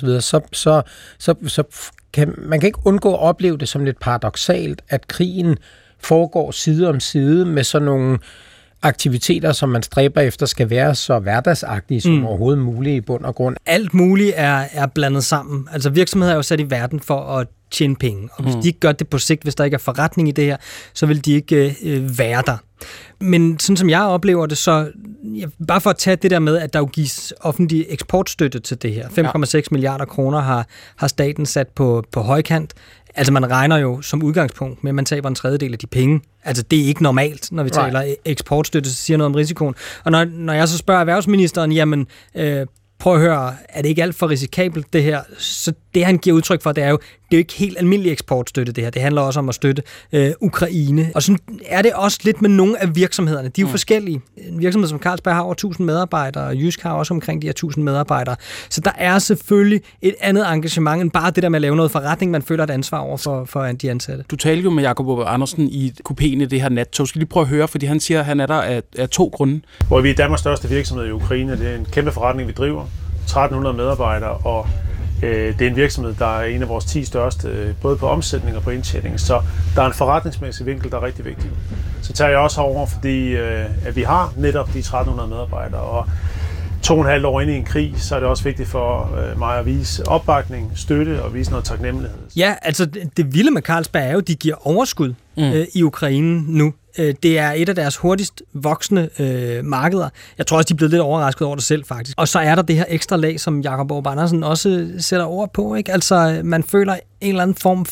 så kan man ikke undgå at opleve det som lidt paradoksalt, at krigen foregår side om side med sådan nogle aktiviteter, som man stræber efter, skal være så hverdagsagtige som overhovedet muligt i bund og grund. Alt muligt er blandet sammen. Altså virksomheder er jo sat i verden for at tjene penge, og hvis de ikke gør det på sigt, hvis der ikke er forretning i det her, så vil de ikke være der. Men sådan som jeg oplever det, så bare for at tage det der med, at der jo gives offentlig eksportstøtte til det her. 5,6 milliarder kroner har staten sat på højkant. Altså man regner jo som udgangspunkt med, at man taber en tredjedel af de penge. Altså det er ikke normalt, når vi taler eksportstøtte, så siger noget om risikoen. Og når jeg så spørger erhvervsministeren, jamen prøv at høre, er det ikke alt for risikabelt det her? Så det han giver udtryk for, det er jo ikke helt almindelig eksportstøtte det her. Det handler også om at støtte Ukraine. Og sådan er det også lidt med nogle af virksomhederne. De er jo forskellige. En virksomhed som Carlsberg har over 1000 medarbejdere, og Jysk har også omkring de her 1000 medarbejdere. Så der er selvfølgelig et andet engagement end bare det der med at lave noget forretning, man føler et ansvar over for de ansatte. Du talte jo med Jakob Andersen i kupéen i det her nattog. Skal lige prøve at høre, fordi han siger, at han er der af 2 grunde. Hvor vi er Danmarks største virksomhed i Ukraine. Det er en kæmpe forretning, vi driver. 1300 medarbejdere, og det er en virksomhed, der er en af vores 10 største, både på omsætning og på indtjening. Så der er en forretningsmæssig vinkel, der er rigtig vigtig. Så tager jeg også herover, fordi at vi har netop de 1300 medarbejdere, og 2,5 år inde i en krig, så er det også vigtigt for mig at vise opbakning, støtte og vise noget taknemmelighed. Ja, altså det vilde med Carlsberg er jo, at de giver overskud i Ukraine nu. Det er et af deres hurtigst voksende markeder. Jeg tror også, de er blevet lidt overrasket over det selv, faktisk. Og så er der det her ekstra lag, som Jakob Aarup Andersen også sætter ord på, ikke? Altså, man føler en eller anden form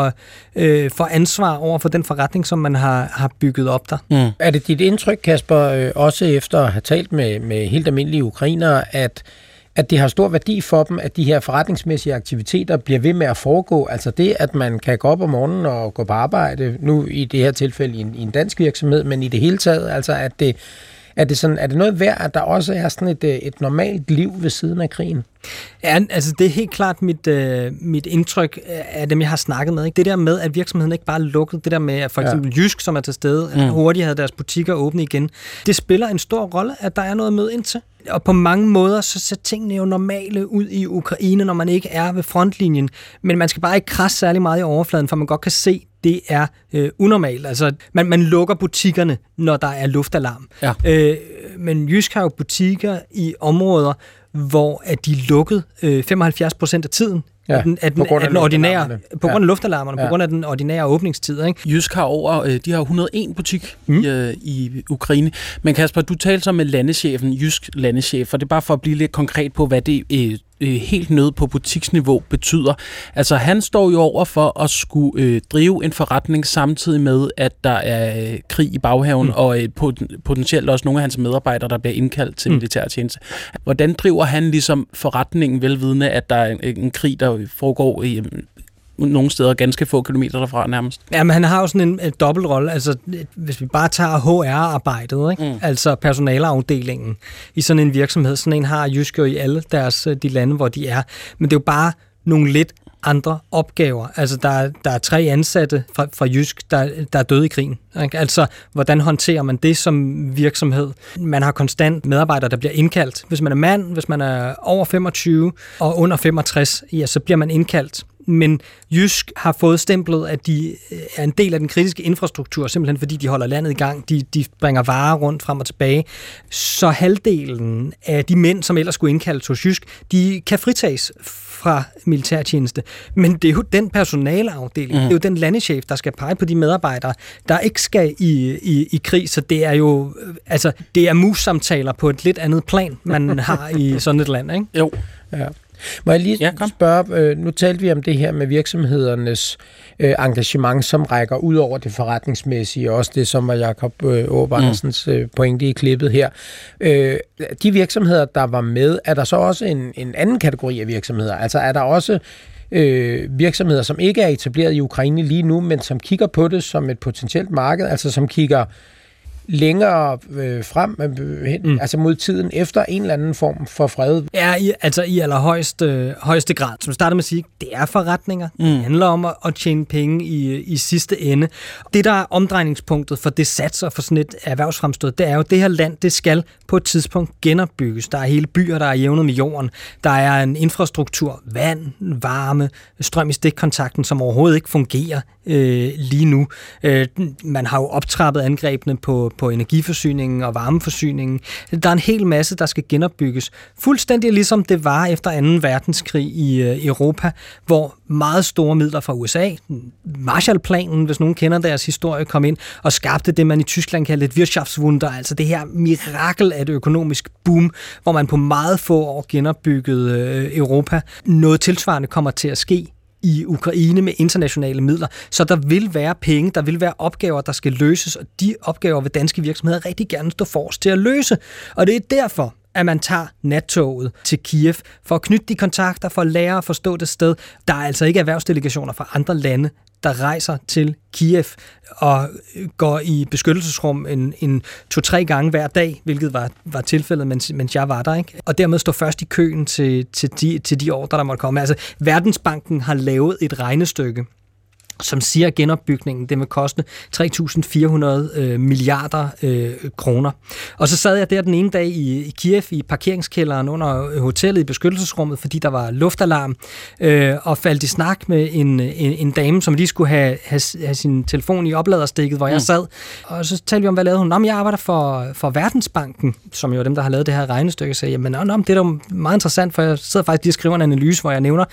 for ansvar over for den forretning, som man har bygget op der. Er det dit indtryk, Kasper, også efter at have talt med helt almindelige ukrainere, at det har stor værdi for dem, at de her forretningsmæssige aktiviteter bliver ved med at foregå? Altså det, at man kan gå op om morgenen og gå på arbejde, nu i det her tilfælde i en dansk virksomhed, men i det hele taget, altså er det noget værd, at der også er sådan et normalt liv ved siden af krigen? Ja, altså det er helt klart mit indtryk af dem, jeg har snakket med. Ikke? Det der med, at virksomheden ikke bare er lukket, det der med, at for eksempel Jysk, som er til stede, hurtigt havde deres butikker åbne igen, det spiller en stor rolle, at der er noget med ind til. Og på mange måder, så ser tingene jo normale ud i Ukraine, når man ikke er ved frontlinjen. Men man skal bare ikke krasse særlig meget i overfladen, for man godt kan se, det er unormalt. Altså, man lukker butikkerne, når der er luftalarm. Ja. Men Jysk har jo butikker i områder, hvor de er lukket 75% af tiden. Ja, på grund af luftalarmerne, på grund af den ordinære åbningstid. Ikke? Jysk har de har 101 butik i Ukraine. Men Kasper, du talte så med landechefen, Jysk landeschef, og det er bare for at blive lidt konkret på, hvad det helt nede på butiksniveau betyder. Altså han står jo over for at skulle drive en forretning samtidig med, at der er krig i baghaven, og potentielt også nogle af hans medarbejdere, der bliver indkaldt til militærtjeneste. Hvordan driver han ligesom forretningen velvidende, at der er en krig, der foregår i nogle steder ganske få kilometer derfra nærmest? Ja, men han har jo sådan en dobbeltrolle. Altså, hvis vi bare tager HR-arbejdet, ikke? Altså personaleafdelingen i sådan en virksomhed. Sådan en har Jysk jo i alle de lande, hvor de er. Men det er jo bare nogle lidt andre opgaver. Altså, der er 3 ansatte fra Jysk, der er døde i krigen. Ikke? Altså, hvordan håndterer man det som virksomhed? Man har konstant medarbejdere, der bliver indkaldt. Hvis man er mand, hvis man er over 25 og under 65, ja, så bliver man indkaldt. Men Jysk har fået stemplet, at de er en del af den kritiske infrastruktur, simpelthen fordi de holder landet i gang. De bringer varer rundt frem og tilbage. Så halvdelen af de mænd, som ellers skulle indkaldes hos Jysk, de kan fritages fra militærtjeneste. Men det er jo den personaleafdeling, det er jo den landeschef, der skal pege på de medarbejdere, der ikke skal i krig. Så det er jo det er mus-samtaler på et lidt andet plan, man har i sådan et land, ikke? Jo. Ja. Må jeg lige spørge, nu talte vi om det her med virksomhedernes engagement, som rækker ud over det forretningsmæssige, og også det, som var Jakob Aarup Andersens pointe i klippet her. De virksomheder, der var med, er der så også en anden kategori af virksomheder? Altså er der også virksomheder, som ikke er etableret i Ukraine lige nu, men som kigger på det som et potentielt marked, altså som kigger længere frem, altså mod tiden efter en eller anden form for fred? Ja, i allerhøjeste grad. Som starter med at sige, det er forretninger. Det handler om at tjene penge i sidste ende. Det, der er omdrejningspunktet for det satser for sådan et erhvervsfremstød, det er jo, det her land, det skal på et tidspunkt genopbygges. Der er hele byer, der er jævnet med jorden. Der er en infrastruktur, vand, varme, strøm i stikkontakten, som overhovedet ikke fungerer lige nu. Man har jo optrappet angrebene på energiforsyningen og varmeforsyningen. Der er en hel masse, der skal genopbygges. Fuldstændig ligesom det var efter 2. verdenskrig i Europa, hvor meget store midler fra USA, Marshallplanen, hvis nogen kender deres historie, kom ind og skabte det, man i Tyskland kaldte et Wirtschaftswunder, altså det her mirakel af et økonomisk boom, hvor man på meget få år genopbyggede Europa. Noget tilsvarende kommer til at ske i Ukraine med internationale midler. Så der vil være penge, der vil være opgaver, der skal løses, og de opgaver vil danske virksomheder rigtig gerne stå forrest til at løse. Og det er derfor, at man tager nattoget til Kiev for at knytte de kontakter, for at lære at forstå det sted. Der er altså ikke erhvervsdelegationer fra andre lande, der rejser til Kiev og går i beskyttelsesrum en 2-3 gange hver dag, hvilket var tilfældet, mens jeg var der, ikke? Og dermed står først i køen til de ordrer, der måtte komme. Altså, Verdensbanken har lavet et regnestykke, som siger, at genopbygningen det vil koste 3.400 milliarder kroner. Og så sad jeg der den ene dag i Kiev i parkeringskælderen under hotellet i beskyttelsesrummet, fordi der var luftalarm, og faldt i snak med en dame, som lige skulle have sin telefon i opladerstikket, hvor jeg sad. Og så talte vi om, hvad lavede hun? Nå, men jeg arbejder for Verdensbanken, som jo er dem, der har lavet det her regnestykke. Så sagde, det er da meget interessant, for jeg sidder faktisk lige og skriver en analyse, hvor jeg nævner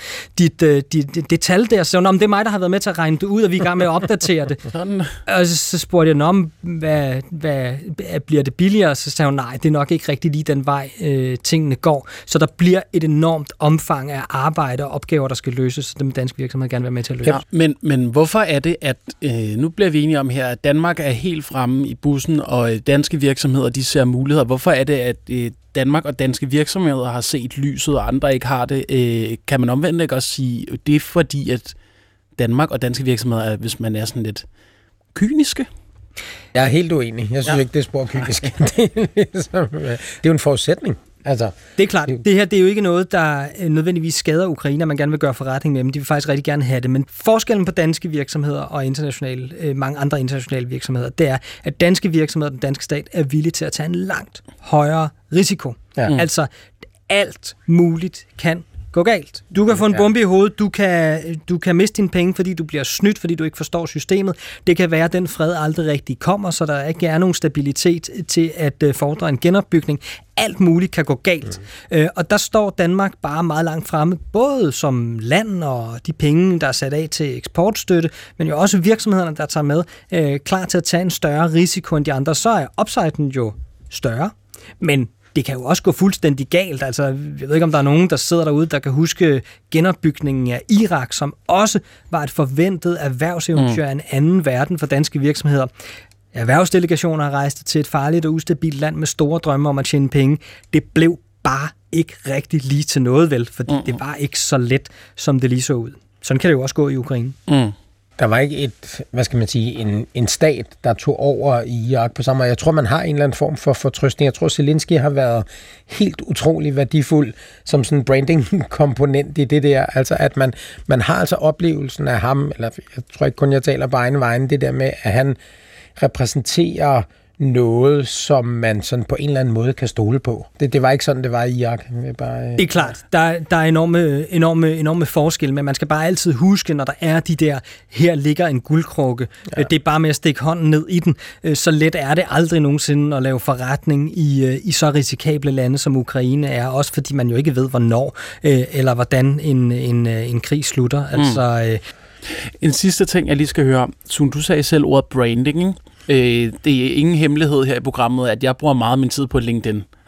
det tal der. Så det er mig, der har været med til at regne det ud, og vi er i gang med at opdatere det. Og så spurgte jeg om, hvad bliver det billigere? Så sagde hun, nej, det er nok ikke rigtig lige den vej, tingene går. Så der bliver et enormt omfang af arbejde og opgaver, der skal løses, så dem danske virksomheder gerne vil være med til at løse. Ja, men hvorfor er det, at nu bliver vi enige om her, at Danmark er helt fremme i bussen, og danske virksomheder, de ser muligheder. Hvorfor er det, at Danmark og danske virksomheder har set lyset, og andre ikke har det? Kan man omvendt ikke også sige, det er fordi, at Danmark og danske virksomheder er, hvis man er sådan lidt kyniske? Jeg er helt uenig. Jeg synes ikke, det er spor kynisk. Det er jo en forudsætning. Altså, det er klart. Det her det er jo ikke noget, der nødvendigvis skader Ukraine, man gerne vil gøre forretning med dem. De vil faktisk rigtig gerne have det. Men forskellen på danske virksomheder og mange andre internationale virksomheder, det er, at danske virksomheder og den danske stat er villige til at tage en langt højere risiko. Ja. Altså, alt muligt kan gå galt. Du kan få en bombe i hovedet, du kan miste dine penge, fordi du bliver snydt, fordi du ikke forstår systemet. Det kan være, at den fred aldrig rigtig kommer, så der ikke er nogen stabilitet til at fordre en genopbygning. Alt muligt kan gå galt. Og der står Danmark bare meget langt fremme, både som land og de penge, der er sat af til eksportstøtte, men jo også virksomhederne, der tager med, klar til at tage en større risiko end de andre. Så er upsiden jo større, men det kan jo også gå fuldstændig galt. Altså, jeg ved ikke, om der er nogen, der sidder derude, der kan huske genopbygningen af Irak, som også var et forventet erhvervseventyr af en anden verden for danske virksomheder. Erhvervsdelegationer rejste til et farligt og ustabilt land med store drømme om at tjene penge. Det blev bare ikke rigtig lige til noget, vel? Fordi det var ikke så let, som det lige så ud. Sådan kan det jo også gå i Ukraine. Der var ikke en stat, der tog over i Irak på samme måde. Jeg tror, man har en eller anden form for fortrøstning. Jeg tror, Zelensky har været helt utrolig værdifuld som sådan en branding-komponent i det der. Altså, at man har altså oplevelsen af ham, eller jeg tror ikke kun, jeg taler på egen vegne, det der med, at han repræsenterer noget, som man sådan på en eller anden måde kan stole på. Det var ikke sådan, det var i Irak. Det er klart. Der er enorme forskelle, men man skal bare altid huske, når der er de der, her ligger en guldkrukke. Ja. Det er bare med at stikke hånden ned i den. Så let er det aldrig nogensinde at lave forretning i så risikable lande, som Ukraine er. Også fordi man jo ikke ved, hvornår eller hvordan en krig slutter. Altså, en sidste ting, jeg lige skal høre om. Sune, du sagde selv ordet branding, ikke? Det er ingen hemmelighed her i programmet, at jeg bruger meget af min tid på LinkedIn.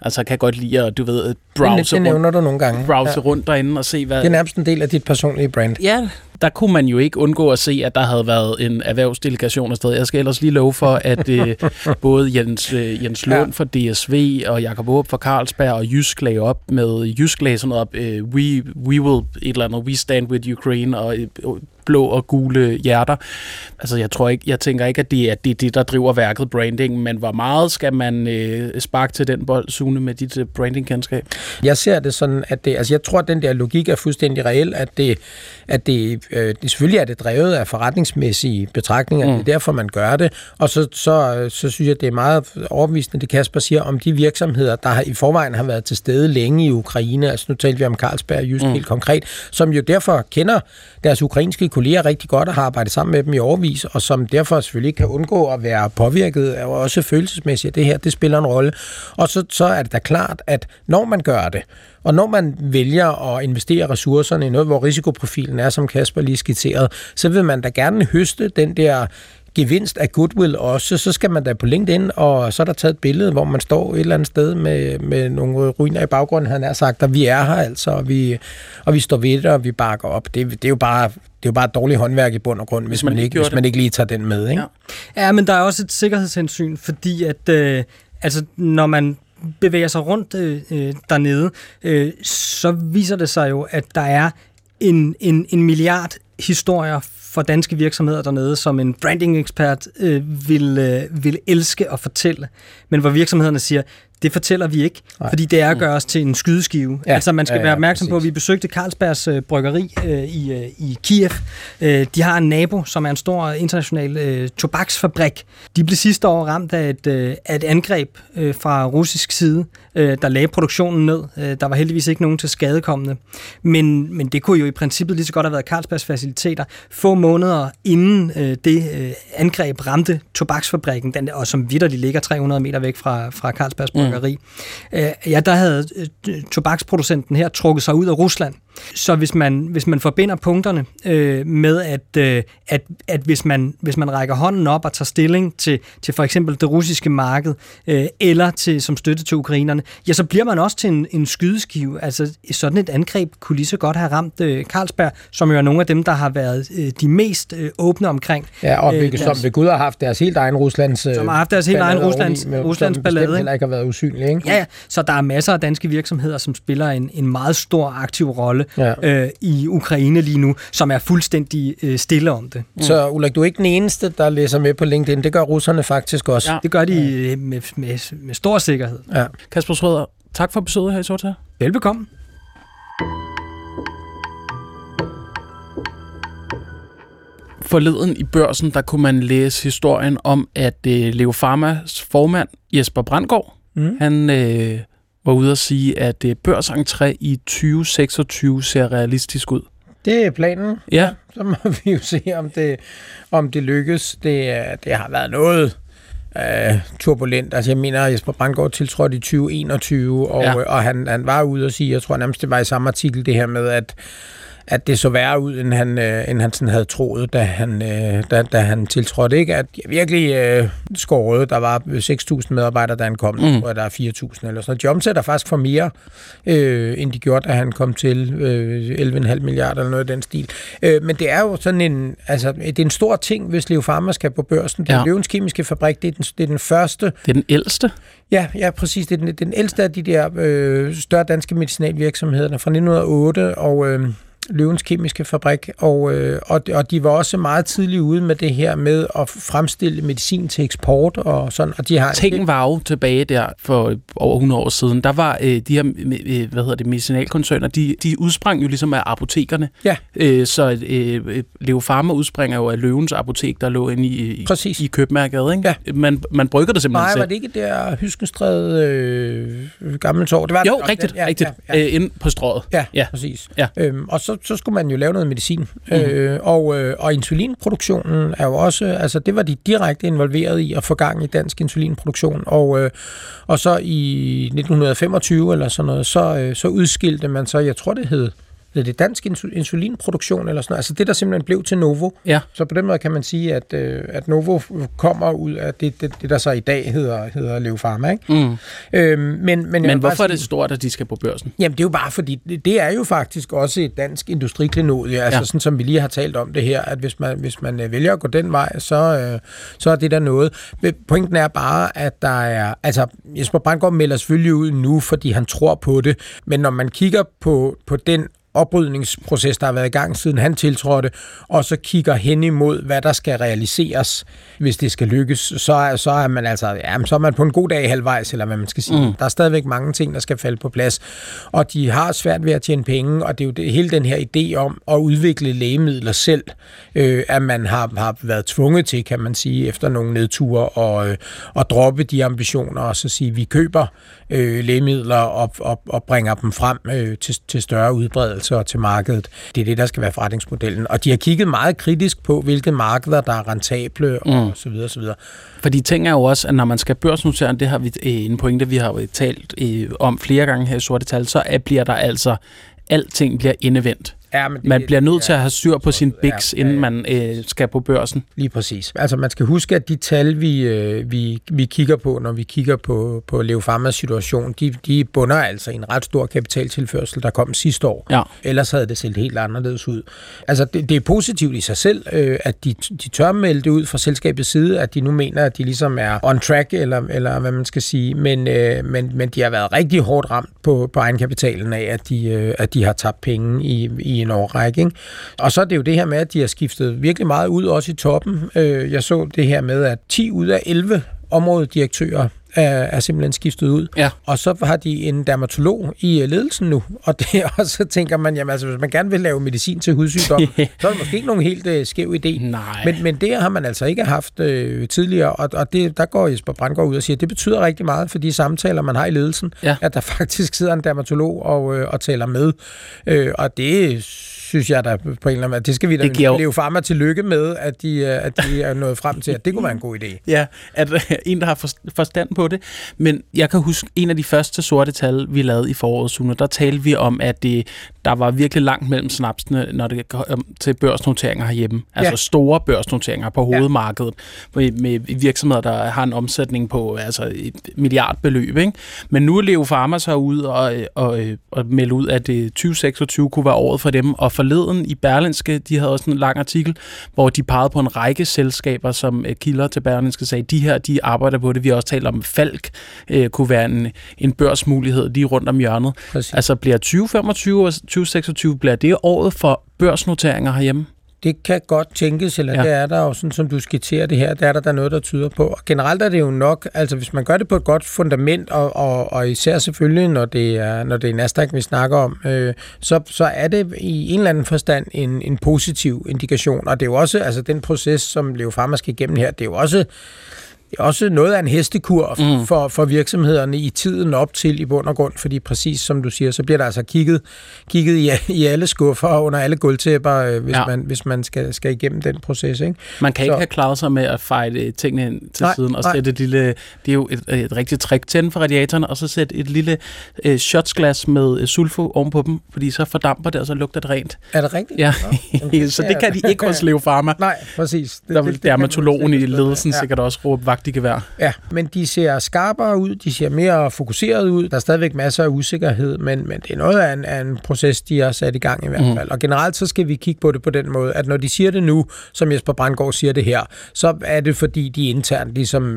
Altså, jeg kan godt lide at, du ved, browse, det nævner du nogle gange. Browse rundt derinde og se, hvad... Det er nærmest en del af dit personlige brand. Ja, der kunne man jo ikke undgå at se, at der havde været en erhvervsdelegation afsted. Jeg skal ellers lige love for, at både Jens Lund fra DSV og Jakob Aarup fra Carlsberg og Jysk lagde op med Jysk lagde sådan noget op, we will et eller andet, we stand with Ukraine og blå og gule hjerter. Altså, jeg tænker ikke, at det er det, der driver værket branding, men hvor meget skal man sparke til den bold, Sune, med dit brandingkendskab? Jeg ser det sådan, at jeg tror, at den der logik er fuldstændig reel, at det selvfølgelig er det drevet af forretningsmæssige betragtninger, det er derfor, man gør det, og så synes jeg, det er meget overbevisende, det Kasper siger, om de virksomheder, der i forvejen har været til stede længe i Ukraine, altså nu talte vi om Carlsberg og Jysk helt konkret, som jo derfor kender deres ukrainske kolleger rigtig godt og har arbejdet sammen med dem i årevis, og som derfor selvfølgelig ikke kan undgå at være påvirket af også følelsesmæssigt, at det her, det spiller en rolle. Og så er det da klart, at når man gør det, og når man vælger at investere ressourcerne i noget, hvor risikoprofilen er, som Kasper lige skitserede, så vil man da gerne høste den der gevinst af goodwill også, så skal man da på LinkedIn, og så er der taget et billede, hvor man står et eller andet sted med nogle ruiner i baggrunden, han har sagt, og vi er her altså, og vi står ved det, og vi bakker op. Det er jo bare et dårligt håndværk i bund og grund, hvis man ikke lige tager den med, ikke? Ja, men der er også et sikkerhedshensyn, fordi at når man bevæger sig rundt dernede, så viser det sig jo, at der er en milliard historier for danske virksomheder dernede, som en branding-ekspert vil elske at fortælle. Men hvor virksomhederne siger, det fortæller vi ikke, fordi det er at gøre os til en skydeskive. Ja, altså man skal være opmærksom på, at vi besøgte Carlsbergs bryggeri i Kiev. De har en nabo, som er en stor international tobaksfabrik. De blev sidste år ramt af et angreb fra russisk side, der lagde produktionen ned. Der var heldigvis ikke nogen til skadekommende. Men det kunne jo i princippet lige så godt have været Carlsbergs faciliteter. Få måneder inden det angreb ramte tobaksfabrikken, og som vitterligt ligger 300 meter væk fra Carlsbergs bryggeri. Der havde tobaksproducenten her trukket sig ud af Rusland. Så hvis man forbinder punkterne med, at hvis man rækker hånden op og tager stilling til for eksempel det russiske marked, eller som støtte til ukrainerne, ja, så bliver man også til en skydeskive. Altså sådan et angreb kunne lige så godt have ramt Carlsberg, som jo er nogle af dem, der har været de mest åbne omkring. Ja, og som ved Gud har haft deres helt egen Ruslands som har haft deres helt egen Ruslands ballade. Heller ikke har været usynlig, ikke? Ja, så der er masser af danske virksomheder, som spiller en meget stor aktiv rolle i Ukraine lige nu, som er fuldstændig stille om det. Så Ulrik, du er ikke den eneste, der læser med på LinkedIn. Det gør russerne faktisk også. Ja. Det gør de med stor sikkerhed. Ja. Kasper Schrøder, tak for besøget her i Sortehavet. Velbekomme. Forleden i Børsen, der kunne man læse historien om, at Leo Pharmas formand Jesper Brandgaard, han var ude at sige, at børsentré i 2026 ser realistisk ud. Det er planen. Ja. Så må vi jo se, om det lykkes. Det har været noget turbulent. Altså jeg mener, at Jesper Brandgaard tiltrådte i 2021, og han var ude at sige, jeg tror nærmest det var i samme artikel, det her med, at det så værre ud, end han sådan havde troet, da han tiltrådte. Ikke? At virkelig skåret, der var 6.000 medarbejdere, da han kom, og der er 4.000 eller sådan. De omsætter faktisk for mere, end de gjorde, da han kom til 11,5 milliarder eller noget i den stil. Men det er jo sådan det er en stor ting, hvis Leo Pharma skal på børsen. Det er Løvens Kemiske Fabrik, det er den første. Det er den ældste? Ja, præcis. Det er den ældste af de der større danske medicinalvirksomheder fra 1908, og Løvens Kemiske Fabrik, og de var også meget tidligt ude med det her med at fremstille medicin til eksport og sådan. Og de har Ting var jo tilbage der for over 100 år siden. Der var de her, medicinalkoncerner, de udsprang jo ligesom af apotekerne. Ja. Så Leo Pharma udspringer jo af Løvens apotek, der lå inde i købmærket, ikke? Ja. Man brygger det simpelthen selv. Nej, var det ikke der Hyskenstræde Gammel Torv? Det var jo, rigtigt. Ja. Inde på strået. Ja, præcis. Ja. Og så skulle man jo lave noget medicin. Og insulinproduktionen er jo også, altså det var de direkte involveret i at få gang i dansk insulinproduktion. Og så i 1925 eller sådan noget, så udskilte man så, jeg tror det hed det er dansk insulinproduktion eller sådan noget. Altså det, der simpelthen blev til Novo. Ja. Så på den måde kan man sige, at Novo kommer ud af det der så i dag hedder Leo Pharma, ikke? Men hvorfor er det stort, at de skal på børsen? Jamen, det er jo bare fordi, det er jo faktisk også et dansk industriklenodie, altså sådan som vi lige har talt om det her, at hvis man vælger at gå den vej, så er det der noget. Pointen er bare, at der er, altså Jesper Brandgaard melder selvfølgelig ud nu, fordi han tror på det, men når man kigger på den oprydningsproces, der har været i gang siden han tiltrådte, og så kigger hen imod, hvad der skal realiseres, hvis det skal lykkes, så er man altså, så er man på en god dag halvvejs, eller hvad man skal sige. Der er stadigvæk mange ting, der skal falde på plads, og de har svært ved at tjene penge, og det er jo hele den her idé om at udvikle lægemidler selv, at man har været tvunget til, kan man sige, efter nogle nedture, og droppe de ambitioner, og så sige, vi køber lægemidler og bringer dem frem til større udbredelse og til markedet. Det er det, der skal være forretningsmodellen. Og de har kigget meget kritisk på, hvilke markeder, der er rentable og så videre, så videre. Fordi ting er jo også, at når man skal børsnotere, det har vi en pointe, vi har talt om flere gange her i Sorte Tal, så bliver der altså, alting bliver endevendt. Ja, man bliver nødt til at have styr på sin biks, inden man skal på børsen. Lige præcis. Altså man skal huske, at de tal, vi kigger på, når vi kigger på Leo Pharmas situation, de bunder altså i en ret stor kapitaltilførsel, der kom sidste år. Ja. Ellers havde det set helt anderledes ud. Altså det er positivt i sig selv, at de tør melde det ud fra selskabets side, at de nu mener, at de ligesom er on track, eller hvad man skal sige, men de har været rigtig hårdt ramt på egenkapitalen af, at de har tabt penge i en årrække, ikke? Og så er det jo det her med, at de har skiftet virkelig meget ud, også i toppen. Jeg så det her med, at 10 ud af 11 områdedirektører er simpelthen skiftet ud. Ja. Og så har de en dermatolog i ledelsen nu, og så tænker man, jamen altså, hvis man gerne vil lave medicin til hudsygdom, så er det måske ikke nogen helt skæv idé. Nej. Men det har man altså ikke haft tidligere, og der går Jesper Brandgaard ud og siger, at det betyder rigtig meget for de samtaler, man har i ledelsen, at der faktisk sidder en dermatolog og taler med. Og det synes jeg, der på en eller anden måde, det skal vi da Leo Pharma til lykke med, at de er nået frem til, at det kunne være en god idé. Ja, at en, der har forstand på det. Men jeg kan huske, en af de første Sorte Tal, vi lavede i foråret, Sune, der talte vi om, at der var virkelig langt mellem snapsene, når det kom til børsnoteringer herhjemme. Altså store børsnoteringer på hovedmarkedet, med virksomheder, der har en omsætning på altså et milliardbeløb. Ikke? Men nu er Leo Pharma så ude og melde ud, at 2026 kunne være året for dem, og forleden i Berlingske, de havde også en lang artikel, hvor de pegede på en række selskaber, som kilder til Berlingske sagde, de arbejder på det. Vi har også talt om, Falck kunne være en børsmulighed lige rundt om hjørnet. Præcis. Altså bliver 2025 og 2026, bliver det året for børsnoteringer herhjemme? Det kan godt tænkes, eller det er der jo, sådan som du skitserer det her, der er der noget, der tyder på. Og generelt er det jo nok, altså hvis man gør det på et godt fundament, og især selvfølgelig, når det er Nasdaq, vi snakker om, så er det i en eller anden forstand en positiv indikation. Og det er jo også, altså den proces, som Leo Pharma skal igennem her, det er jo også noget af en hestekur for virksomhederne i tiden op til i bund og grund, fordi præcis som du siger, så bliver der altså kigget i alle skuffer og under alle gulvtæpper, hvis man skal igennem den proces. Ikke? Man kan ikke have klaret sig med at fejle tingene ind til siden og sætte et lille, det er jo et rigtigt trick, tænde for radiatoren, og så sætte et lille shotsglas med sulfo ovenpå dem, fordi så fordamper det, og så lugter det rent. Er det rigtigt? Ja, så det kan de ikke hos Leo Pharma. Nej, præcis. Der vil dermatologen i ledelsen sikkert også råbe vagt i gevær. Ja, men de ser skarpere ud, de ser mere fokuseret ud, der er stadigvæk masser af usikkerhed, men det er noget af en proces, de har sat i gang i hvert fald. Og generelt så skal vi kigge på det på den måde, at når de siger det nu, som Jesper Brandgaard siger det her, så er det fordi, de internt ligesom,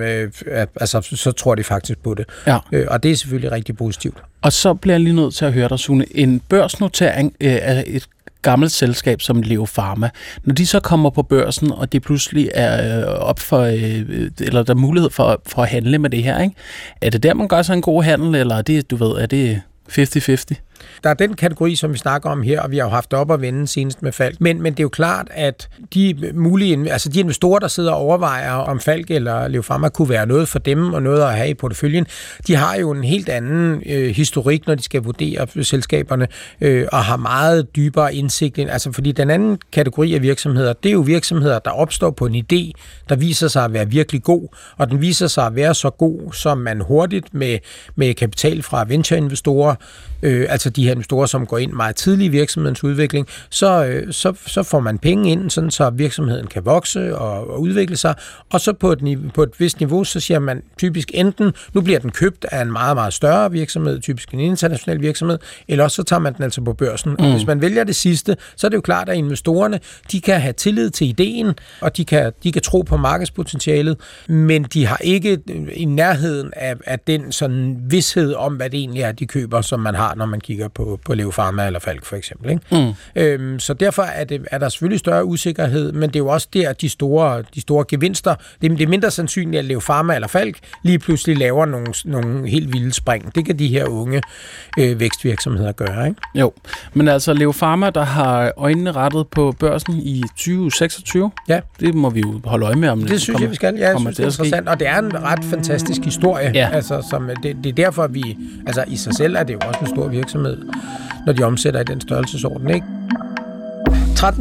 så tror de faktisk på det. Ja. Og det er selvfølgelig rigtig positivt. Og så bliver jeg lige nødt til at høre dig, Sune. En børsnotering af et gammelt selskab som Leo Pharma, når de så kommer på børsen, og det pludselig er op for, eller der er mulighed for at handle med det her, ikke? Er det der, man gør sig en god handel, eller er det, er det 50-50? Der er den kategori, som vi snakker om her, og vi har jo haft op at vende senest med Falck. Men det er jo klart, at de investorer, der sidder og overvejer, om Falck eller Leo Pharma kunne være noget for dem, og noget at have i porteføljen, de har jo en helt anden historik, når de skal vurdere selskaberne, og har meget dybere indsigt. Altså, fordi den anden kategori af virksomheder, det er jo virksomheder, der opstår på en idé, der viser sig at være virkelig god, og den viser sig at være så god, som man hurtigt med kapital fra ventureinvestorer, altså altså de her investorer, som går ind meget tidligt i virksomhedens udvikling, så får man penge ind, sådan så virksomheden kan vokse og udvikle sig, og så på et vist niveau, så siger man typisk enten, nu bliver den købt af en meget, meget større virksomhed, typisk en international virksomhed, eller også så tager man den altså på børsen. Og hvis man vælger det sidste, så er det jo klart, at investorerne, de kan have tillid til ideen, og de kan tro på markedspotentialet, men de har ikke i nærheden af den sådan vished om, hvad det egentlig er, de køber, som man har, når man kigger på Leo Pharma eller Falck for eksempel. Ikke? Så derfor er der selvfølgelig større usikkerhed, men det er jo også der, de store gevinster. Det er mindre sandsynligt, at Leo Pharma eller Falck lige pludselig laver nogle helt vilde spring. Det kan de her unge vækstvirksomheder gøre, ikke? Jo, men altså Leo Pharma, der har øjnene rettet på børsen i 2026, det må vi jo holde øje med, om det synes jeg, vi skal. Ja, jeg synes, det er interessant, og det er en ret fantastisk historie. Altså, det er derfor, vi... Altså, i sig selv er det jo også en stor virksomhed, når de omsætter i den størrelsesorden, ikke? 13.663. 30.000.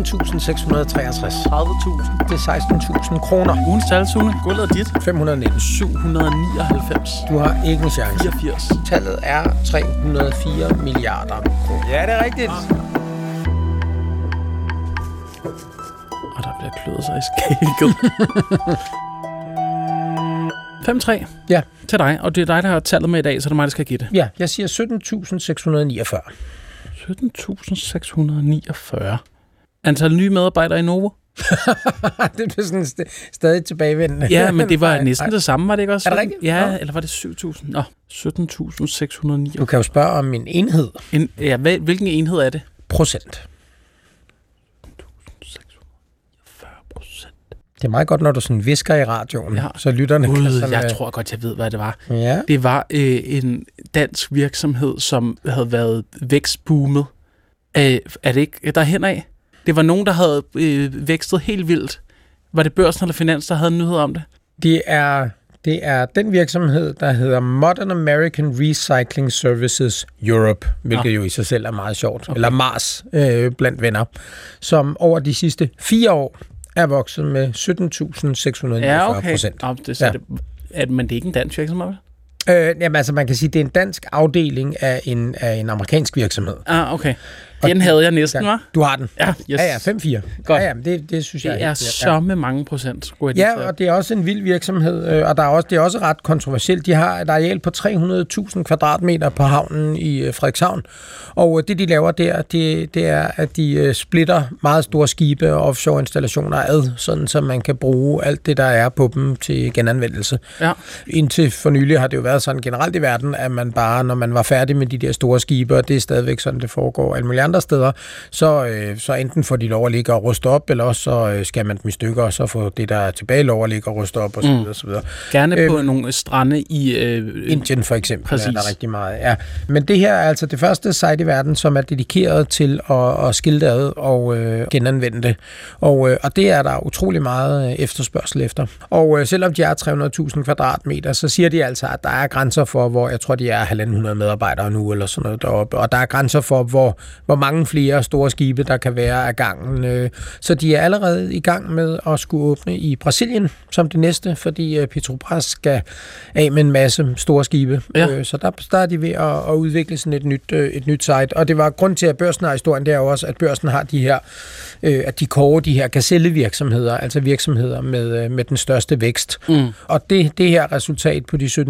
Det er 16.000 kroner. Ugens tal, Sune. Gulvet er dit. 519. 799. Du har ikke en chance. 84. Tallet er 304 milliarder kroner. Ja, det er rigtigt. Og der bliver kløet sig i skægget. 5-3. Ja. Til dig, og det er dig, der har tallet med i dag, så det er mig, der skal give det. Ja, jeg siger 17.649. 17.649. Antal nye medarbejdere i Novo? Det er sådan stadig tilbagevendende. Ja, men det var næsten det samme, var det ikke også? Er det rigtigt? Ja, eller var det 7.000? Nå, 17.649. Du kan jo spørge om min enhed. Hvilken enhed er det? Procent. Det er meget godt, når du sådan visker i radioen, så lytterne kan sådan... Jeg tror godt, jeg ved, hvad det var. Ja. Det var en dansk virksomhed, som havde været vækstboomet. Er det ikke derhen af? Det var nogen, der havde vækstet helt vildt. Var det Børsen eller Finans, der havde en nyhed om det? Det er den virksomhed, der hedder Modern American Recycling Services Europe, hvilket jo i sig selv er meget sjovt. Okay. Eller Mars blandt venner, som over de sidste 4 år er vokset med 17.649%. Men det er ikke en dansk virksomhed? Jamen altså, man kan sige, det er en dansk afdeling af en amerikansk virksomhed. Okay. Den havde jeg næsten, var? Du har den? Ja, yes. Ja, 5-4. Godt. Ja, det synes jeg. Det er så med mange procent. Og det er også en vild virksomhed, og det er også ret kontroversielt. De har et areal på 300.000 kvadratmeter på havnen i Frederikshavn, og det, de laver der, det er, at de splitter meget store skibe og offshore-installationer ad, sådan så man kan bruge alt det, der er på dem til genanvendelse. Ja. Indtil for nylig har det jo været sådan generelt i verden, at man bare, når man var færdig med de der store skibe, og det er stadigvæk sådan, det foregår alle mulige andre steder, så enten får de lov at ligge og ruste op, eller også så skal man dem i stykker, og så får det, der er tilbage, lov at ligge og ruste op, og så videre, så videre. Gerne på nogle strande i... Indien for eksempel, er der rigtig meget. Ja. Men det her er altså det første site i verden, som er dedikeret til at skilte ad og genanvende det. Og det er der utrolig meget efterspørgsel efter. Og selvom de er 300.000 kvadratmeter, så siger de altså, at der er grænser for, hvor jeg tror, de er 1.500 medarbejdere nu, eller sådan noget deroppe. Og der er grænser for, hvor mange flere store skibe, der kan være af gangen. Så de er allerede i gang med at skulle åbne i Brasilien som det næste, fordi Petrobras skal af med en masse store skibe. Ja. Så der er de ved at udvikle sådan et nyt site. Og det var grund til, at Børsen har historien, det er jo også, at Børsen har de her, at de kårer de her gazellevirksomheder, altså virksomheder med den største vækst. Og det her resultat på de 17.649%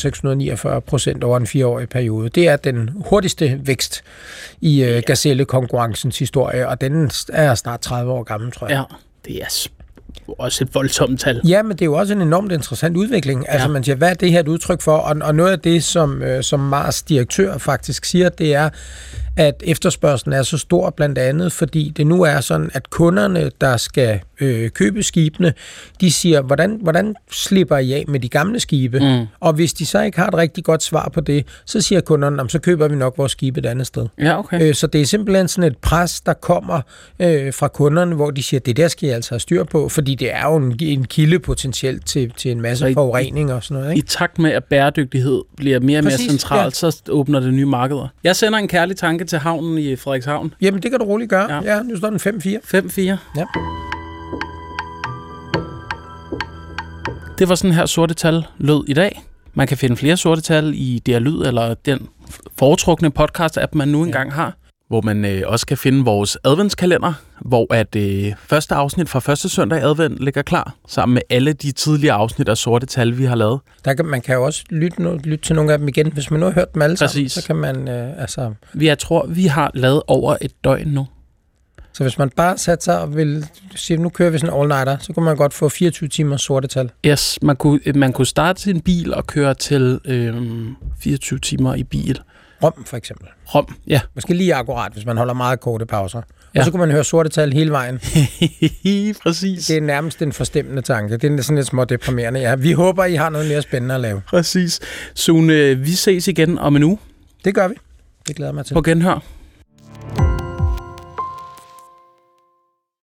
over en 4-årig periode, det er den hurtigste vækst i gazellekonkurrencens historie, og den er snart 30 år gammel, tror jeg. Ja, det er også et voldsomt tal. Ja, men det er jo også en enormt interessant udvikling. Altså man siger, hvad er det her et udtryk for? Og noget af det, som Mars direktør faktisk siger, det er, at efterspørgslen er så stor blandt andet, fordi det nu er sådan, at kunderne, der skal købe skibene, de siger, hvordan slipper I af med de gamle skibe? Og hvis de så ikke har et rigtig godt svar på det, så siger kunderne, så køber vi nok vores skibe et andet sted. Ja, okay. Så det er simpelthen sådan et pres, der kommer fra kunderne, hvor de siger, det der skal I altså have styr på, fordi det er jo en kilde potentielt til en masse forurening og sådan noget. Ikke? I takt med, at bæredygtighed bliver mere og mere centralt, så åbner det nye markeder. Jeg sender en kærlig tanke til havnen i Frederikshavn. Jamen, det kan du roligt gøre. Ja, nu står den 5-4. 5-4. Ja. Det var sådan her sorte tal lød i dag. Man kan finde flere sorte tal i DR Lyd eller den foretrukne podcast-app, man nu engang har, hvor man også kan finde vores adventskalender, hvor at første afsnit fra første søndag i advent ligger klar, sammen med alle de tidligere afsnit af Sorte Tal, vi har lavet. Man kan jo også lytte til nogle af dem igen. Hvis man nu har hørt dem alle sammen, så kan man... Jeg tror, vi har lavet over et døgn nu. Så hvis man bare satte sig og vil sige, nu kører vi sådan en all-nighter, så kunne man godt få 24 timer Sorte Tal. Yes, man kunne starte sin bil og køre til 24 timer i bil. Rom, for eksempel. Rom, ja. Måske lige akkurat, hvis man holder meget korte pauser. Ja. Og så kunne man høre Sorte Tal hele vejen. Præcis. Det er nærmest en forstemmende tanke. Det er sådan lidt små deprimerende. Ja, vi håber, I har noget mere spændende at lave. Præcis. Sune, vi ses igen om en uge. Det gør vi. Det glæder mig til. På genhør.